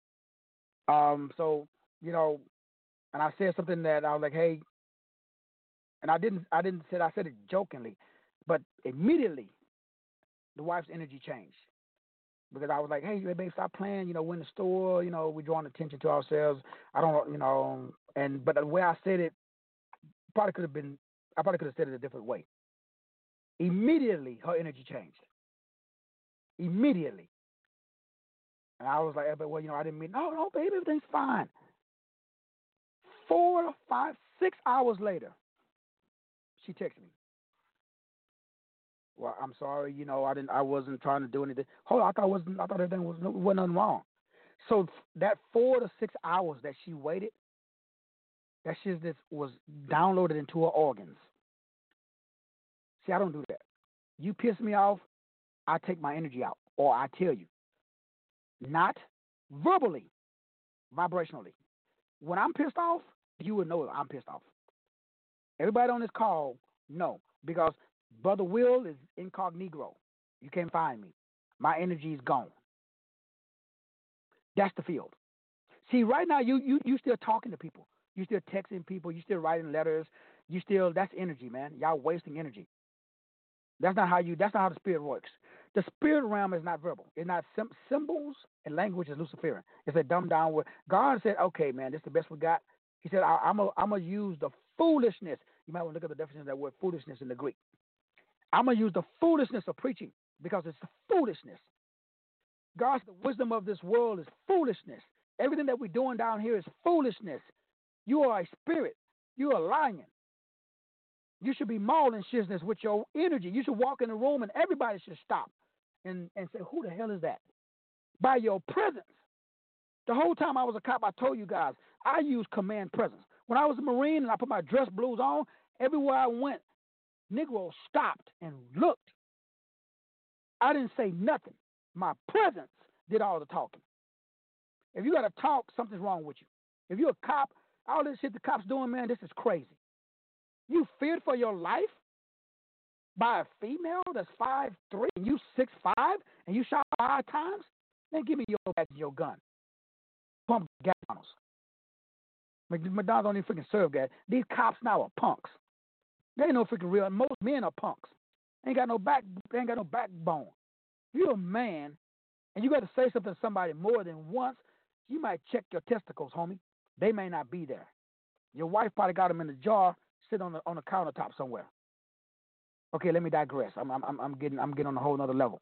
So, and I said something that I was like, hey, and I said it jokingly, but immediately the wife's energy changed. Because I was like, hey, babe, stop playing. We're in the store. We're drawing attention to ourselves. I don't, but the way I said it, I probably could have said it a different way. Immediately, her energy changed. Immediately. And I was like, but I didn't mean, no, baby, everything's fine. 4, 5, 6 hours later, She texted me. Well, I'm sorry, I wasn't trying to do anything. Hold on, I thought everything wasn't nothing wrong. So that 4 to 6 hours that she waited, that shit just was downloaded into her organs. See, I don't do that. You piss me off, I take my energy out, or I tell you, not verbally, vibrationally. When I'm pissed off, you would know I'm pissed off. Everybody on this call know, because Brother Will is incognito. You can't find me. My energy is gone. That's the field. See, right now you still talking to people. You still texting people. You still writing letters. That's energy, man. Y'all wasting energy. That's not how the spirit works. The spirit realm is not verbal. It's not symbols, and language is Luciferian. It's a dumbed down word. God said, okay, man, this is the best we got. He said, I'm going to use the foolishness. You might want to look at the definition of that word foolishness in the Greek. I'm going to use the foolishness of preaching, because it's the foolishness. God's the wisdom of this world is foolishness. Everything that we're doing down here is foolishness. You are a spirit. You are a lion. You should be mauling shizness with your energy. You should walk in the room and everybody should stop and say, who the hell is that? By your presence. The whole time I was a cop, I told you guys, I use command presence. When I was a Marine and I put my dress blues on, everywhere I went, Negroes stopped and looked. I didn't say nothing. My presence did all the talking. If you got to talk, something's wrong with you. If you're a cop, all this shit the cops doing, man, this is crazy. You feared for your life by a female that's 5'3" and you 6'5", and you shot 5 times? Then give me your badge and your gun. Pump gas funnels. McDonald's don't even freaking serve gas. These cops now are punks. They ain't no freaking real. Most men are punks. They ain't got no backbone. If you're a man and you got to say something to somebody more than once, you might check your testicles, homie. They may not be there. Your wife probably got them in a jar, sit on the countertop somewhere. Okay, let me digress. I'm getting on a whole nother level.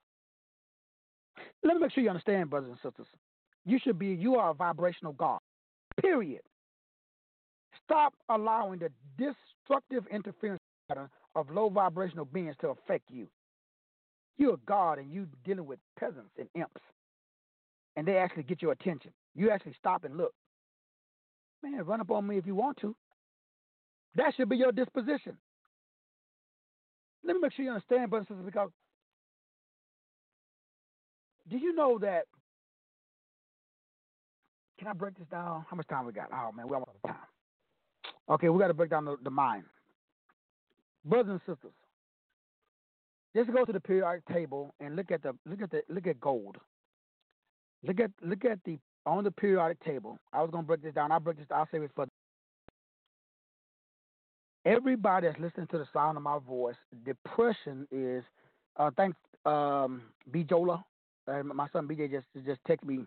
Let me make sure you understand, brothers and sisters. You are a vibrational God. Period. Stop allowing the destructive interference pattern of low vibrational beings to affect you. You're a God and you dealing with peasants and imps. And they actually get your attention. You actually stop and look. Man, run up on me if you want to. That should be your disposition. Let me make sure you understand, brothers and sisters, because do you know that? Can I break this down? How much time we got? Oh, man, we're almost out of time. Okay, we got to break down the mind. Brothers and sisters, just go to the periodic table and look at gold. Look at on the periodic table. I was gonna break this down. I'll save it for everybody that's listening to the sound of my voice. Depression is thanks B Jola. My son BJ just texted me,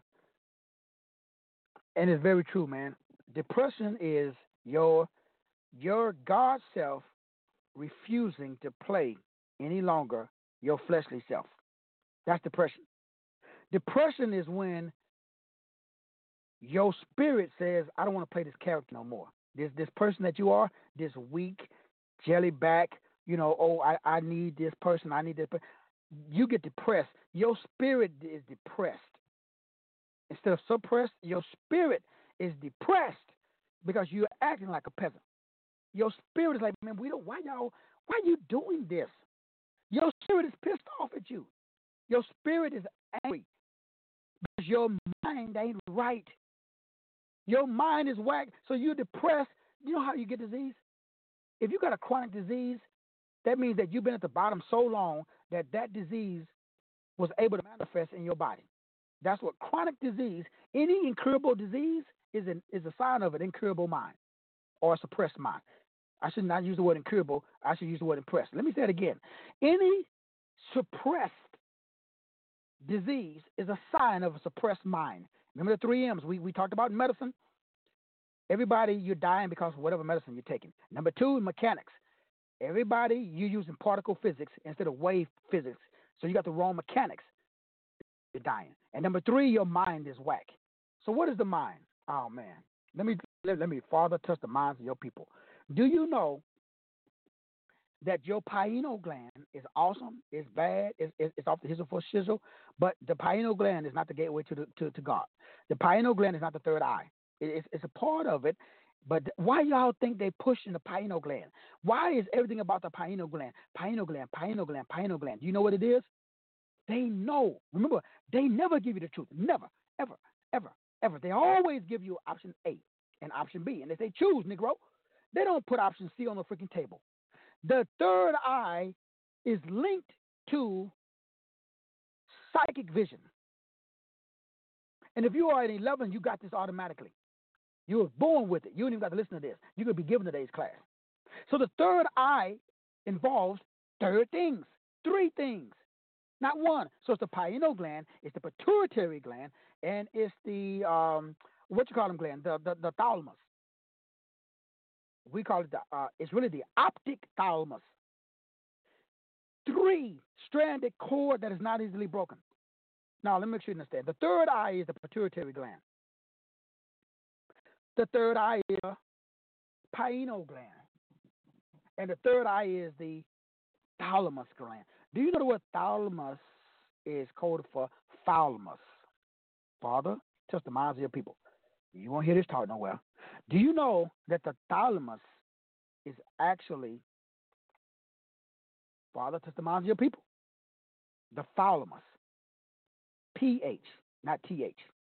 and it's very true, man. Depression is your God self refusing to play any longer your fleshly self. That's depression. Depression is when your spirit says, I don't want to play this character no more. This person that you are, this weak, jellyback, I need this person, I need this person. You get depressed. Your spirit is depressed. Instead of suppressed, your spirit is depressed because you're acting like a peasant. Your spirit is like, man, why are you doing this? Your spirit is pissed off at you. Your spirit is angry because your mind ain't right. Your mind is whack, so you're depressed. You know how you get disease? If you got a chronic disease, that means that you've been at the bottom so long that disease was able to manifest in your body. That's what chronic disease, any incurable disease, is a sign of an incurable mind or a suppressed mind. I should not use the word incurable. I should use the word impressed. Let me say it again. Any suppressed disease is a sign of a suppressed mind. Remember the 3 M's we talked about in medicine? Everybody, you're dying because of whatever medicine you're taking. Number 2, mechanics. Everybody, you're using particle physics instead of wave physics. So you got the wrong mechanics. You're dying. And number 3, your mind is whack. So what is the mind? Oh, man. Let me, Father, touch the minds of your people. Do you know that your pineal gland is awesome, it's bad, it's off the hizzle for shizzle, but the pineal gland is not the gateway to God. The pineal gland is not the third eye. It's a part of it, but why y'all think they pushing the pineal gland? Why is everything about the pineal gland? Pineal gland, pineal gland, pineal gland. Do you know what it is? They know. Remember, they never give you the truth. Never, ever, ever, ever. They always give you option A and option B. And if they choose, Negro, they don't put option C on the freaking table. The third eye is linked to psychic vision. And if you are at 11, you got this automatically. You were born with it. You don't even got to listen to this. You could be given today's class. So the third eye involves third things, three things, not one. So it's the pineal gland, it's the pituitary gland, and it's the gland, the thalamus. We call it it's really the optic thalamus. Three-stranded cord that is not easily broken. Now, let me make sure you understand. The third eye is the pituitary gland. The third eye is the pineal gland. And the third eye is the thalamus gland. Do you know what thalamus is coded for? Thalamus. Father, touch the minds of your people. You won't hear this talk nowhere. Do you know that the thalamus is actually, Father, touch the minds of your people? The thalamus. PH, not TH.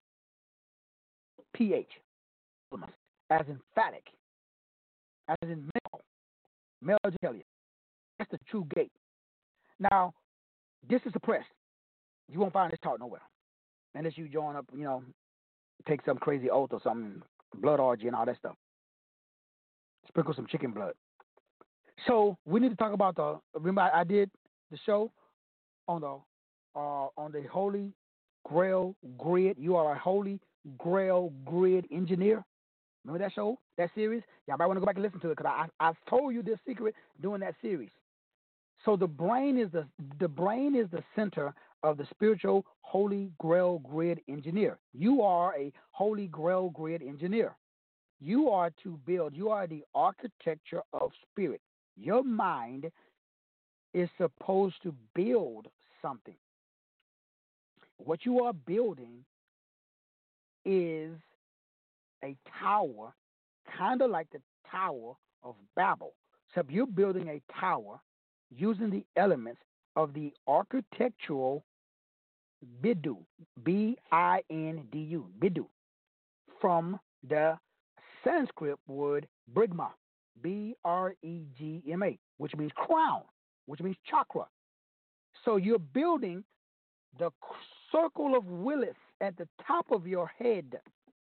PH. As emphatic. As in male genitalia. That's the true gate. Now, this is suppressed. You won't find this taught nowhere. Unless you join up, take some crazy oath or something, blood orgy and all that stuff. Sprinkle some chicken blood. So we need to talk about remember I did the show on the Holy Grail Grid. You are a Holy Grail Grid engineer. Remember that show, that series? Y'all might want to go back and listen to it because I told you this secret during that series. So the brain is the center of the spiritual Holy Grail Grid engineer. You are a Holy Grail Grid engineer. You are to build. You are the architecture of spirit. Your mind is supposed to build something. What you are building is a tower, kind of like the Tower of Babel. Except you're building a tower using the elements of the architectural Bidu, B-I-N-D-U, Bidu, from the Sanskrit word Brigma, B-R-E-G-M-A, which means crown, which means chakra. So you're building the circle of Willis at the top of your head.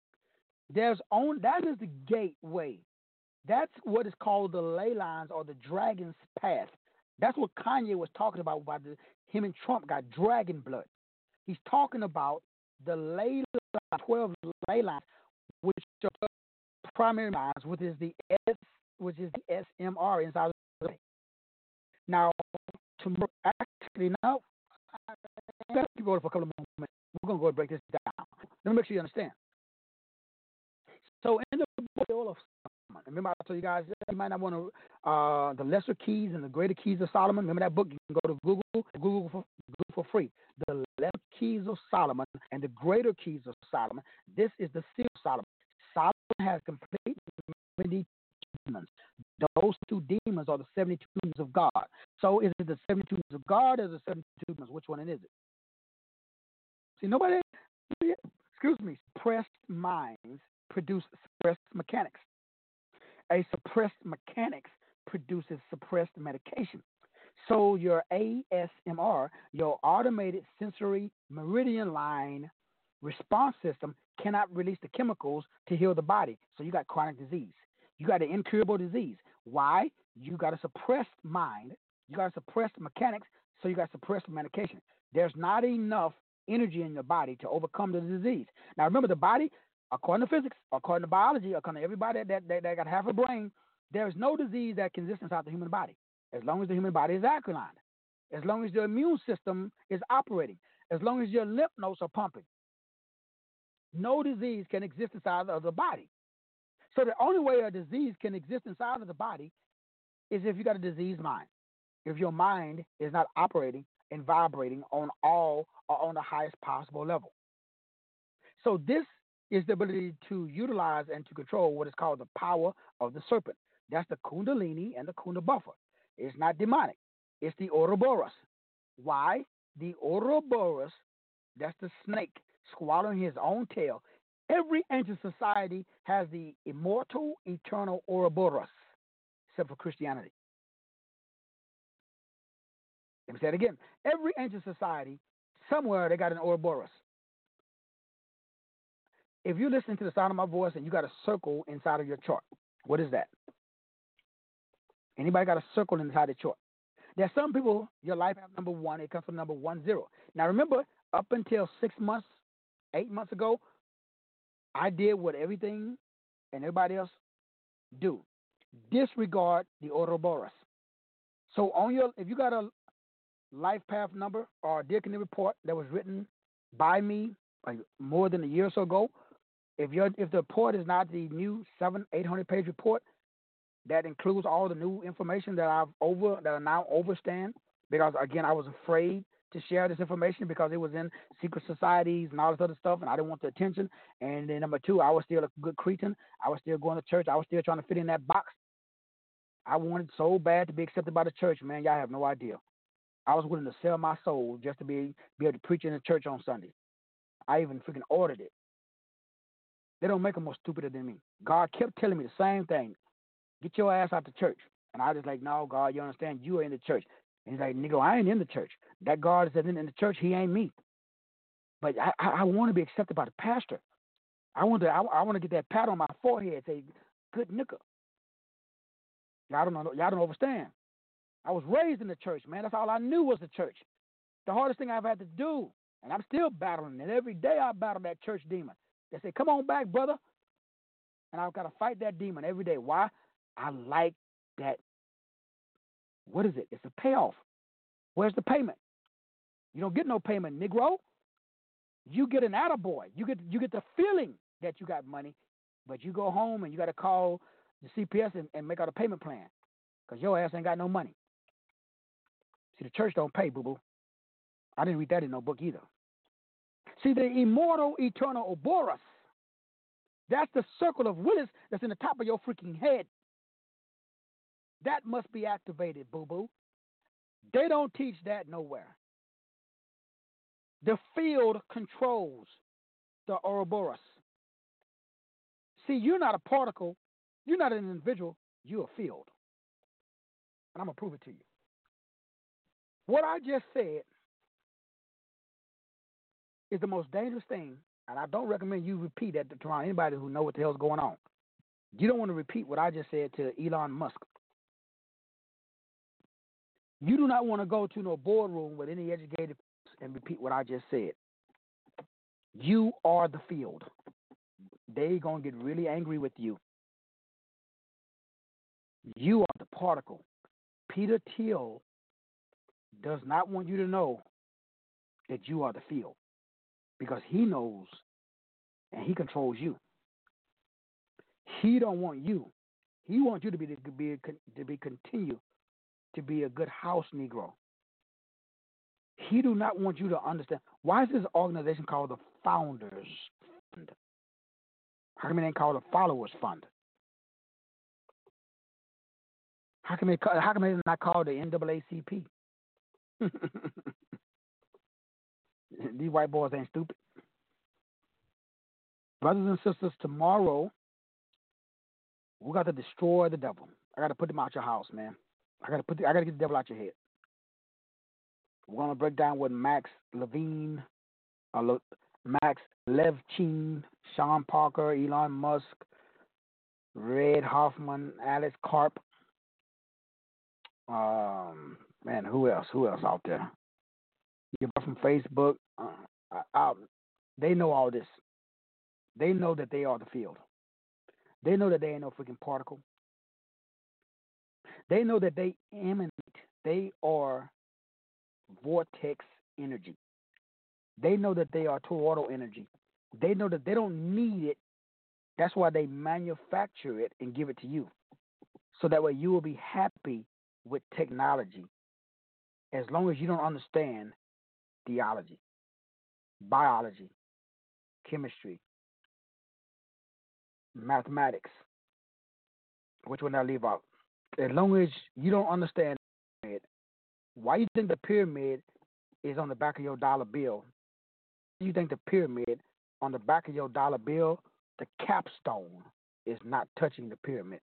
That is the gateway. That's what is called the ley lines or the dragon's path. That's what Kanye was talking about him and Trump got dragon blood. He's talking about the ley lines, 12 ley lines, which are primary lines, which is the SMR inside of the body. Now, now, let's keep going for a couple of more minutes. We're going to go and break this down. Let me make sure you understand. So in the book of Solomon, remember I told you guys you might not want to the lesser keys and the greater keys of Solomon. Remember that book? You can go to Google for free. The lesser keys of Solomon and the greater keys of Solomon. This is the seal of Solomon. Solomon has complete 70 demons. Those two demons are the 72 demons of God. So is it the 72 demons of God or the 72 demons? Which one is it? See, nobody, suppressed minds produce suppressed mechanics. A suppressed mechanics produces suppressed medication. So your ASMR, your automated sensory meridian line response system, cannot release the chemicals to heal the body. So you got chronic disease. You got an incurable disease. Why? You got a suppressed mind. You got a suppressed mechanics. So you got suppressed medication. There's not enough energy in your body to overcome the disease. Now remember, the body, according to physics, according to biology, according to everybody that got half a brain, there's no disease that can exist inside the human body as long as the human body is alkaline, as long as your immune system is operating, as long as your lymph nodes are pumping. No disease can exist inside of the body. So the only way a disease can exist inside of the body is if you got a diseased mind. If your mind is not operating and vibrating on all or on the highest possible level. So this is the ability to utilize and to control what is called the power of the serpent. That's the Kundalini and the Kunda buffer. It's not demonic. It's the Ouroboros. Why? The Ouroboros, that's the snake swallowing his own tail. Every ancient society has the immortal, eternal Ouroboros, except for Christianity. Let me say it again. Every ancient society, somewhere they got an Ouroboros. If you listen to the sound of my voice and you got a circle inside of your chart, what is that? Anybody got a circle inside the chart? There's some people, your life have number 1, it comes from number 10. Now remember, up until 6 months, 8 months ago, I did what everything and everybody else do. Disregard the Ouroboros. So if you got a life path number or a Dear Canary report that was written by me more than a year or so ago, if the report is not the new 700-800 page report that includes all the new information that I now overstand, because again I was afraid to share this information because it was in secret societies and all this other stuff, and I didn't want the attention. And then number 2, I was still a good Cretan. I was still going to church. I was still trying to fit in that box. I wanted so bad to be accepted by the church, man. Y'all have no idea. I was willing to sell my soul just to be able to preach in the church on Sunday. I even freaking ordered it. They don't make them more stupider than me. God kept telling me the same thing. Get your ass out the church. And I was like, no, God, you understand? You are in the church. And he's like, nigga, I ain't in the church. That God is in the church. He ain't me. But I want to be accepted by the pastor. I want to get that pat on my forehead, say, good nigga. Y'all don't know. Y'all don't understand. I was raised in the church, man. That's all I knew was the church. The hardest thing I've had to do, and I'm still battling it. Every day I battle that church demon. They say, come on back, brother. And I've got to fight that demon every day. Why? I like that. What is it? It's a payoff. Where's the payment? You don't get no payment, Negro. You get an attaboy. You get the feeling that you got money, but you go home and you got to call the CPS and make out a payment plan because your ass ain't got no money. See, the church don't pay, boo-boo. I didn't read that in no book either. See, the immortal, eternal Ouroboros, that's the circle of Willis that's in the top of your freaking head. That must be activated, boo-boo. They don't teach that nowhere. The field controls the Ouroboros. See, you're not a particle. You're not an individual. You're a field. And I'm going to prove it to you. What I just said is the most dangerous thing, and I don't recommend you repeat that to anybody who knows what the hell's going on. You don't want to repeat what I just said to Elon Musk. You do not want to go to no boardroom with any educated and repeat what I just said. You are the field. They're going to get really angry with you. You are the particle. Peter Thiel does not want you to know that you are the field because he knows and he controls you. He don't want you. He wants you to continue to be a good house Negro. He do not want you to understand. Why is this organization called the Founders Fund? How come it ain't called the Followers Fund? How come it not called the NAACP? These white boys ain't stupid. Brothers and sisters, tomorrow we got to destroy the devil. I got to put him out your house, man. I got to get the devil out your head. We're gonna break down what Max Levchin, Sean Parker, Elon Musk, Red Hoffman, Alex Karp. Man, who else out there? You're from Facebook. They know all this. They know that they are the field. They know that they ain't no freaking particle. They know that they emanate. They are vortex energy. They know that they are toroidal energy. They know that they don't need it. That's why they manufacture it and give it to you. so that way you will be happy with technology as long as you don't understand theology, biology, chemistry, mathematics. Which one I leave out? As long as you don't understand it, why you think the pyramid is on the back of your dollar bill? You think the pyramid on the back of your dollar bill, the capstone is not touching the pyramid.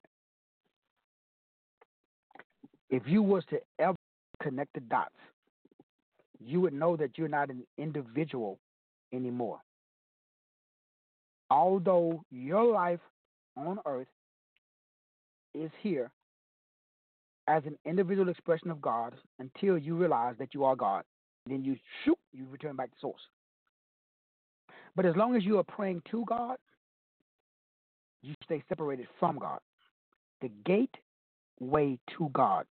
If you was to ever connect the dots, you would know that you're not an individual anymore. Although your life on earth is here as an individual expression of God until you realize that you are God. Then you return back to source. But as long as you are praying to God, you stay separated from God. The gateway to God.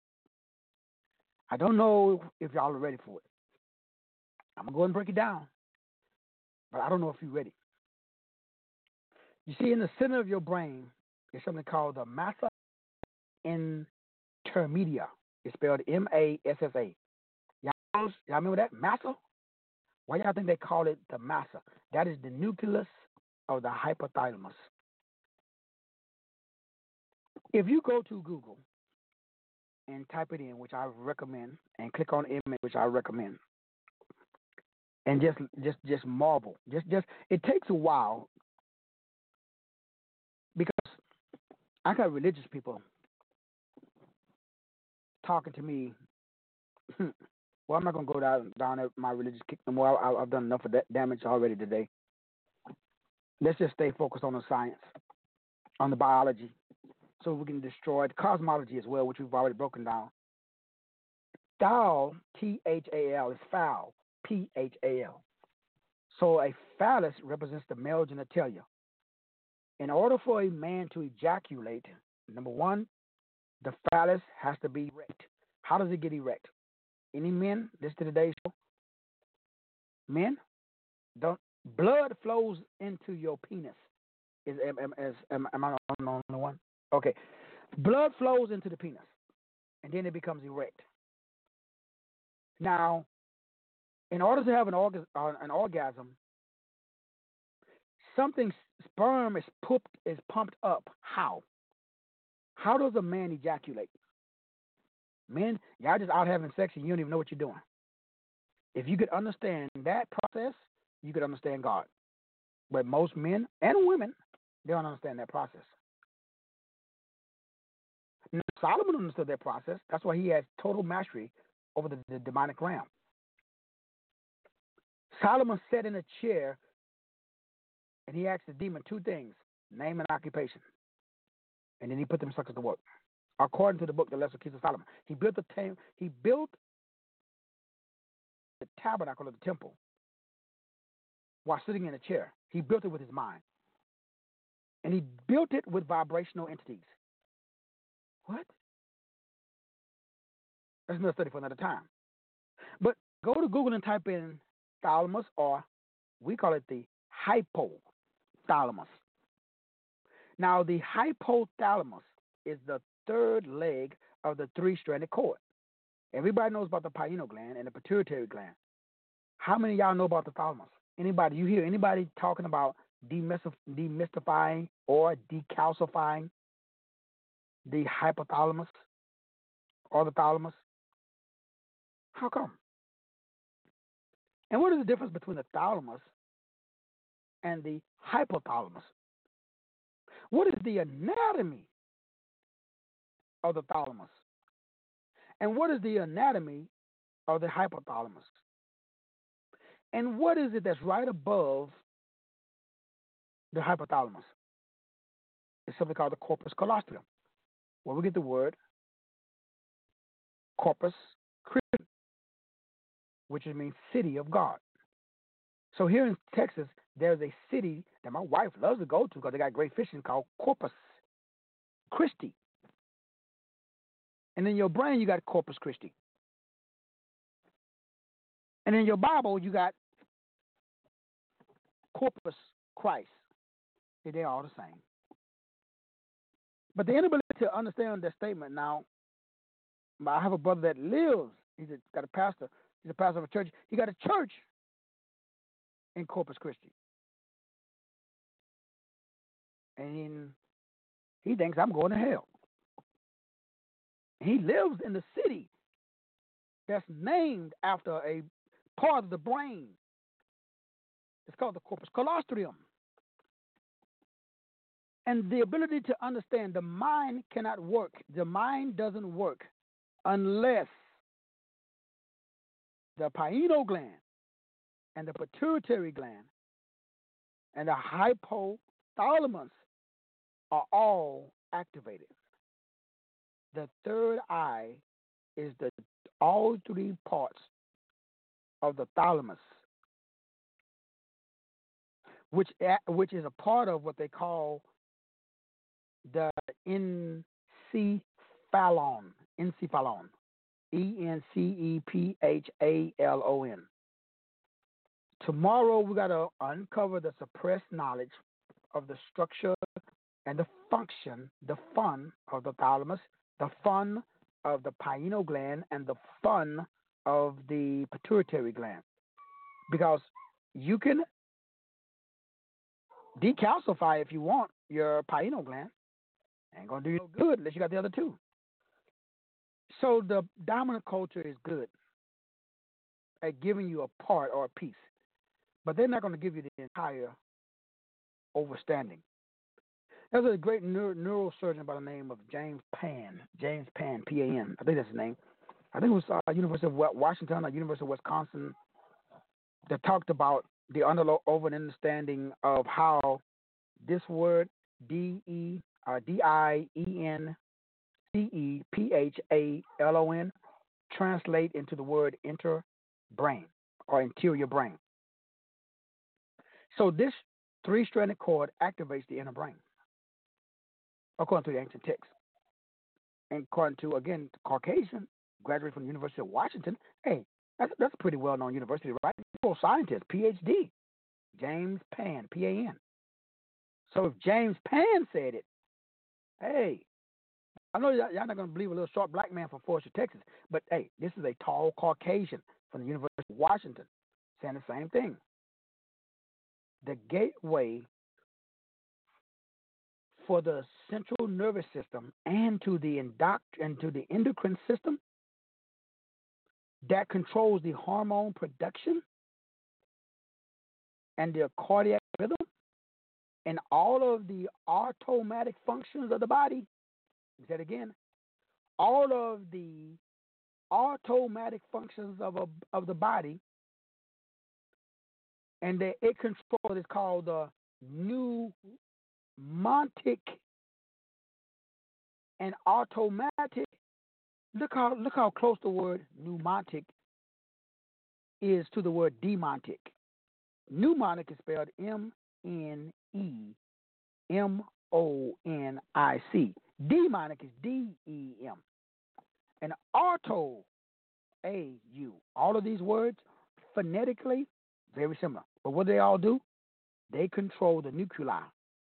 I don't know if y'all are ready for it. I'm going to go ahead and break it down. But I don't know if you're ready. You see, in the center of your brain is something called the massa intermedia. It's spelled M-A-S-S-A. Y'all remember that? Massa? Why y'all think they call it the massa? That is the nucleus of the hypothalamus. If you go to Google and type it in, which I recommend, and click on image, which I recommend, and just marvel. Just it takes a while because I got religious people talking to me. Well, I'm not going to go down at my religious kick no more. I've done enough of that damage already today. Let's just stay focused on the science, on the biology, so we can destroy the cosmology as well, which we've already broken down. Thal, T-H-A-L, is foul, P-H-A-L. So a phallus represents the male genitalia. In order for a man to ejaculate, number one, the phallus has to be erect. How does it get erect? Any men listen to today's show? Men, blood flows into your penis. Am I the only one? Okay. Blood flows into the penis, and then it becomes erect. Now, in order to have an orgasm, sperm is pumped up. How? How does a man ejaculate? Men, y'all just out having sex and you don't even know what you're doing. If you could understand that process, you could understand God. But most men and women, they don't understand that process. Now, Solomon understood that process. That's why he has total mastery over the demonic realm. Solomon sat in a chair and he asked the demon two things, name and occupation. And then he put them suckers to work. According to the book, The Lesser Keys of Solomon, he built the tabernacle of the temple while sitting in a chair. He built it with his mind. And he built it with vibrational entities. What? That's another study for another time. But go to Google and type in thalamus, or we call it the hypothalamus. Now, the hypothalamus is the third leg of the three-stranded cord. Everybody knows about the pineal gland and the pituitary gland. How many of y'all know about the thalamus? Anybody? You hear anybody talking about demystifying or decalcifying the hypothalamus or the thalamus? How come? And what is the difference between the thalamus and the hypothalamus? What is the anatomy of the thalamus? And what is the anatomy of the hypothalamus? And what is it that's right above the hypothalamus? It's something called the corpus callosum, where we get the word corpus Christi, which means city of God. So here in Texas, there's a city that my wife loves to go to because they got great fishing called Corpus Christi. And in your brain, you got Corpus Christi. And in your Bible, you got Corpus Christ. They're all the same. But the inability to understand that statement now, I have a brother that lives, got a pastor, he's a pastor of a church. He got a church in Corpus Christi. And he thinks I'm going to hell. He lives in the city that's named after a part of the brain. It's called the corpus calostrium. And the ability to understand the mind cannot work. The mind doesn't work unless the pineal gland and the pituitary gland and the hypothalamus are all activated. The third eye is all three parts of the thalamus, which is a part of what they call the encephalon, encephalon, encephalon. Tomorrow we got to uncover the suppressed knowledge of the structure and the function, the fun of the thalamus, the fun of the pineal gland, and the fun of the pituitary gland. Because you can decalcify if you want your pineal gland. Ain't going to do you no good unless you got the other two. So the dominant culture is good at giving you a part or a piece, but they're not going to give you the entire overstanding. There's a great neurosurgeon by the name of James Pan, P-A-N. I think that's his name. I think it was University of Washington or University of Wisconsin that talked about the understanding of how this word DIENCEPHALON translate into the word interbrain or interior brain. So this three-stranded cord activates the inner brain, according to the ancient text. And according to, again, Caucasian, graduated from the University of Washington, hey, that's a pretty well-known university, right? Scientist, PhD, James Pan, P-A-N. So if James Pan said it, hey, I know y'all not going to believe a little short black man from Forsyth, Texas, but hey, this is a tall Caucasian from the University of Washington saying the same thing. The gateway for the central nervous system and to the endocrine system that controls the hormone production and the cardiac rhythm and all of the automatic functions of the body. He said again, all of the automatic functions of the body, and it controls is called the pneumatic and automatic. Look how close the word pneumatic is to the word demontic. Mnemonic is spelled M-N-E-M-O-N-I-C. Demonic is D-E-M. And auto, A-U. All of these words, phonetically, very similar. But what do they all do? They control the nuclei.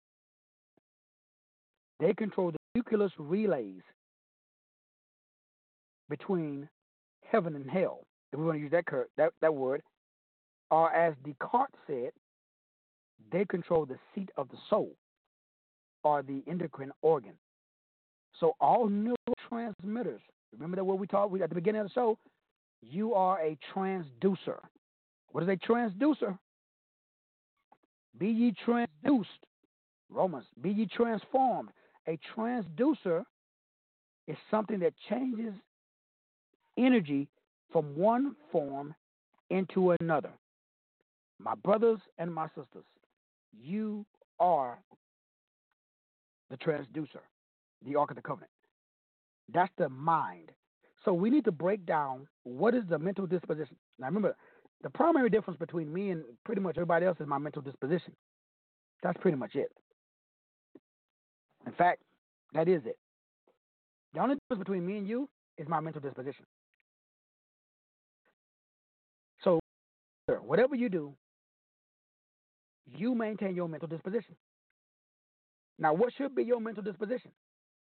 They control the nucleus relays between heaven and hell, if we want to use that word. Or as Descartes said, they control the seat of the soul, or the endocrine organ. So all neurotransmitters, remember that word we talked at the beginning of the show, you are a transducer. What is a transducer? Be ye transduced, Romans, be ye transformed. A transducer is something that changes energy from one form into another. My brothers and my sisters, you are the transducer, the Ark of the Covenant. That's the mind. So we need to break down what is the mental disposition. Now remember, the primary difference between me and pretty much everybody else is my mental disposition. That's pretty much it. In fact, that is it. The only difference between me and you is my mental disposition. So whatever you do, you maintain your mental disposition. Now, what should be your mental disposition?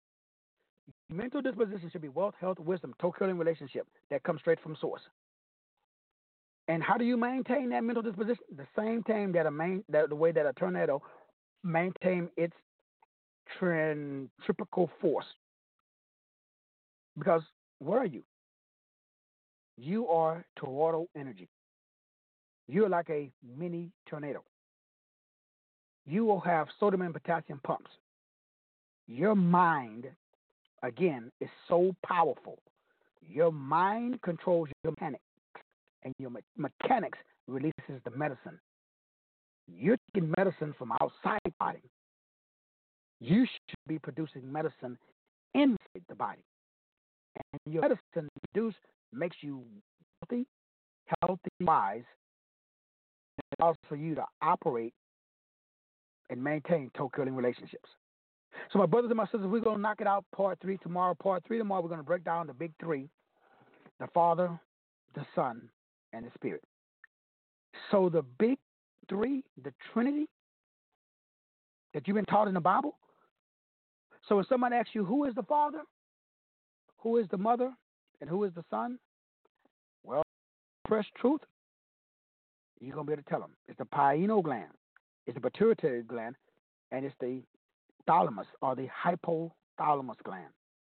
Mental disposition should be wealth, health, wisdom, toe-curling relationship that comes straight from source. And how do you maintain that mental disposition? The same time that the way that a tornado maintains its centripetal force. Because where are you? You are toroidal energy. You're like a mini tornado. You will have sodium and potassium pumps. Your mind, again, is so powerful. Your mind controls your mechanics, and your mechanics releases the medicine. You're taking medicine from outside the body. You should be producing medicine inside the body. And your medicine produced makes you healthy, wise, and it allows for you to operate and maintain toe-curling relationships. So my brothers and my sisters, we're going to knock it out part 3 tomorrow. Part 3 tomorrow, we're going to break down the big 3, the Father, the Son, and the Spirit. So the big 3, the Trinity that you've been taught in the Bible. So when somebody asks you, who is the Father, who is the Mother, and who is the Son? Well, fresh truth, you're going to be able to tell them. It's the pineal gland, it's the pituitary gland, and it's the thalamus or the hypothalamus gland.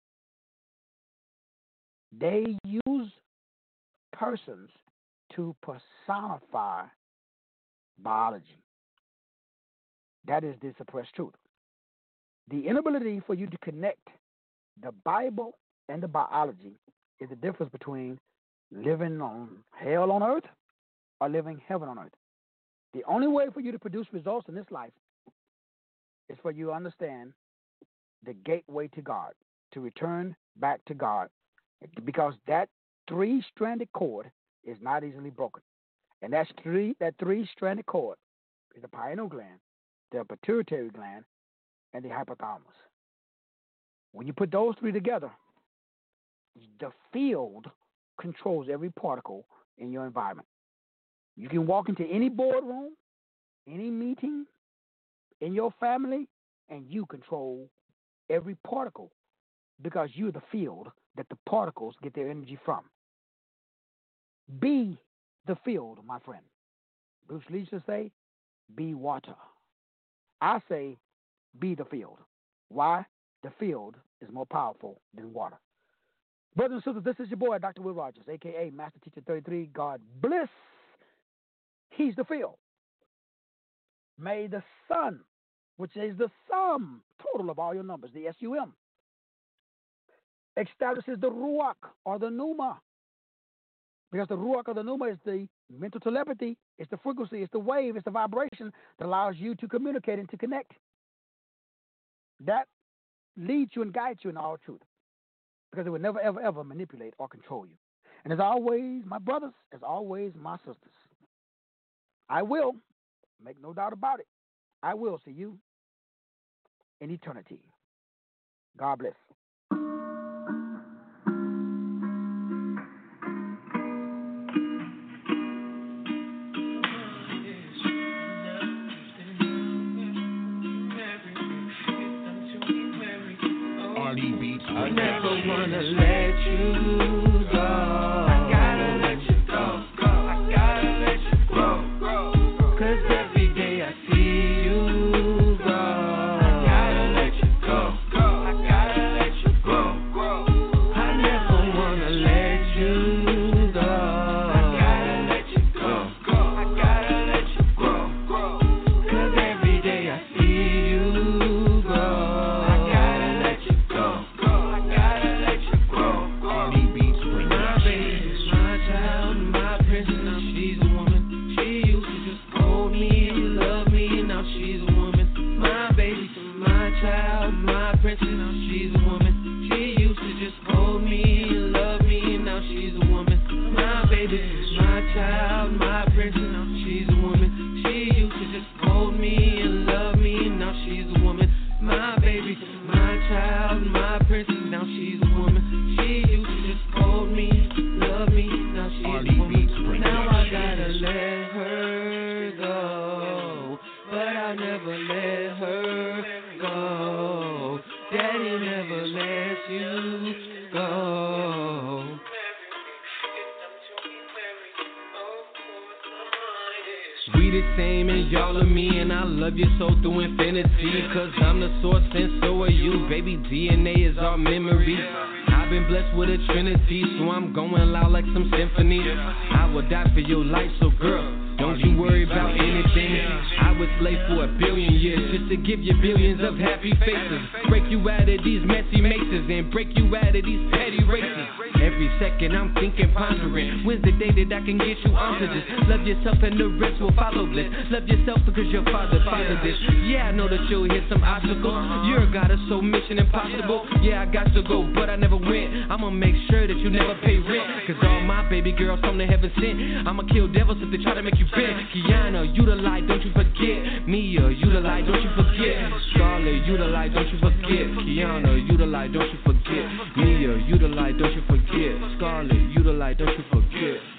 They use persons to personify biology. That is the suppressed truth. The inability for you to connect the Bible and the biology is the difference between living on hell on earth or living heaven on earth. The only way for you to produce results in this life is for you to understand the gateway to God, to return back to God, because that 3-stranded cord is not easily broken. And that 3-stranded cord is the pineal gland, the pituitary gland, and the hypothalamus. When you put those 3 together, the field controls every particle in your environment. You can walk into any boardroom, any meeting in your family, and you control every particle because you're the field that the particles get their energy from. Be the field, my friend. Bruce Lee used to say, be water. I say, be the field. Why? The field is more powerful than water. Brothers and sisters, this is your boy, Dr. Will Rogers, a.k.a. Master Teacher 33. God bless. He's the field. May the sun, which is the sum total of all your numbers, the SUM, establishes the Ruach or the Pneuma. Because the Ruach or the Pneuma is the mental telepathy, it's the frequency, it's the wave, it's the vibration that allows you to communicate and to connect. That leads you and guides you in all truth. Because it will never, ever, ever manipulate or control you. And as always, my brothers, as always, my sisters, I will, make no doubt about it, I will see you in eternity. God bless. I never wanna let you go. I gotta let you go. I gotta let you go. 'Cause every day I see you go. I gotta let you go. I gotta let you go. I never wanna let you go. I gotta let you go. I gotta let you go. 'Cause every day I see you go. I gotta let you go. Never let you go. We the same and y'all are me, and I love you so through infinity. Cause I'm the source and so are you. Baby, DNA is our memory. I've been blessed with a trinity, so I'm going loud like some symphony. I will die for your life, so girl, don't you worry about anything. I was slave for 1 billion years just to give you billions of happy faces. Break you out of these messy maces and break you out of these petty races. Every second I'm thinking, pondering, when's the day that I can get you onto this? Love yourself and the rest will follow bliss. Love yourself because your father fathered this. Yeah, I know that you'll hit some obstacles. You're a goddess, so mission impossible. Yeah, I got to go, but I never went. I'ma make sure that you never pay rent. Cause all my baby girls from the heaven sent. I'ma kill devils if they try to make you bend. Kiana, you the light, don't you forget. Mia, you the light, don't you forget. Scarlet, you the light, don't you forget. Kiana, you the light, don't you forget. Mia, you the light, don't you forget. Scarlet, you the light, don't you forget.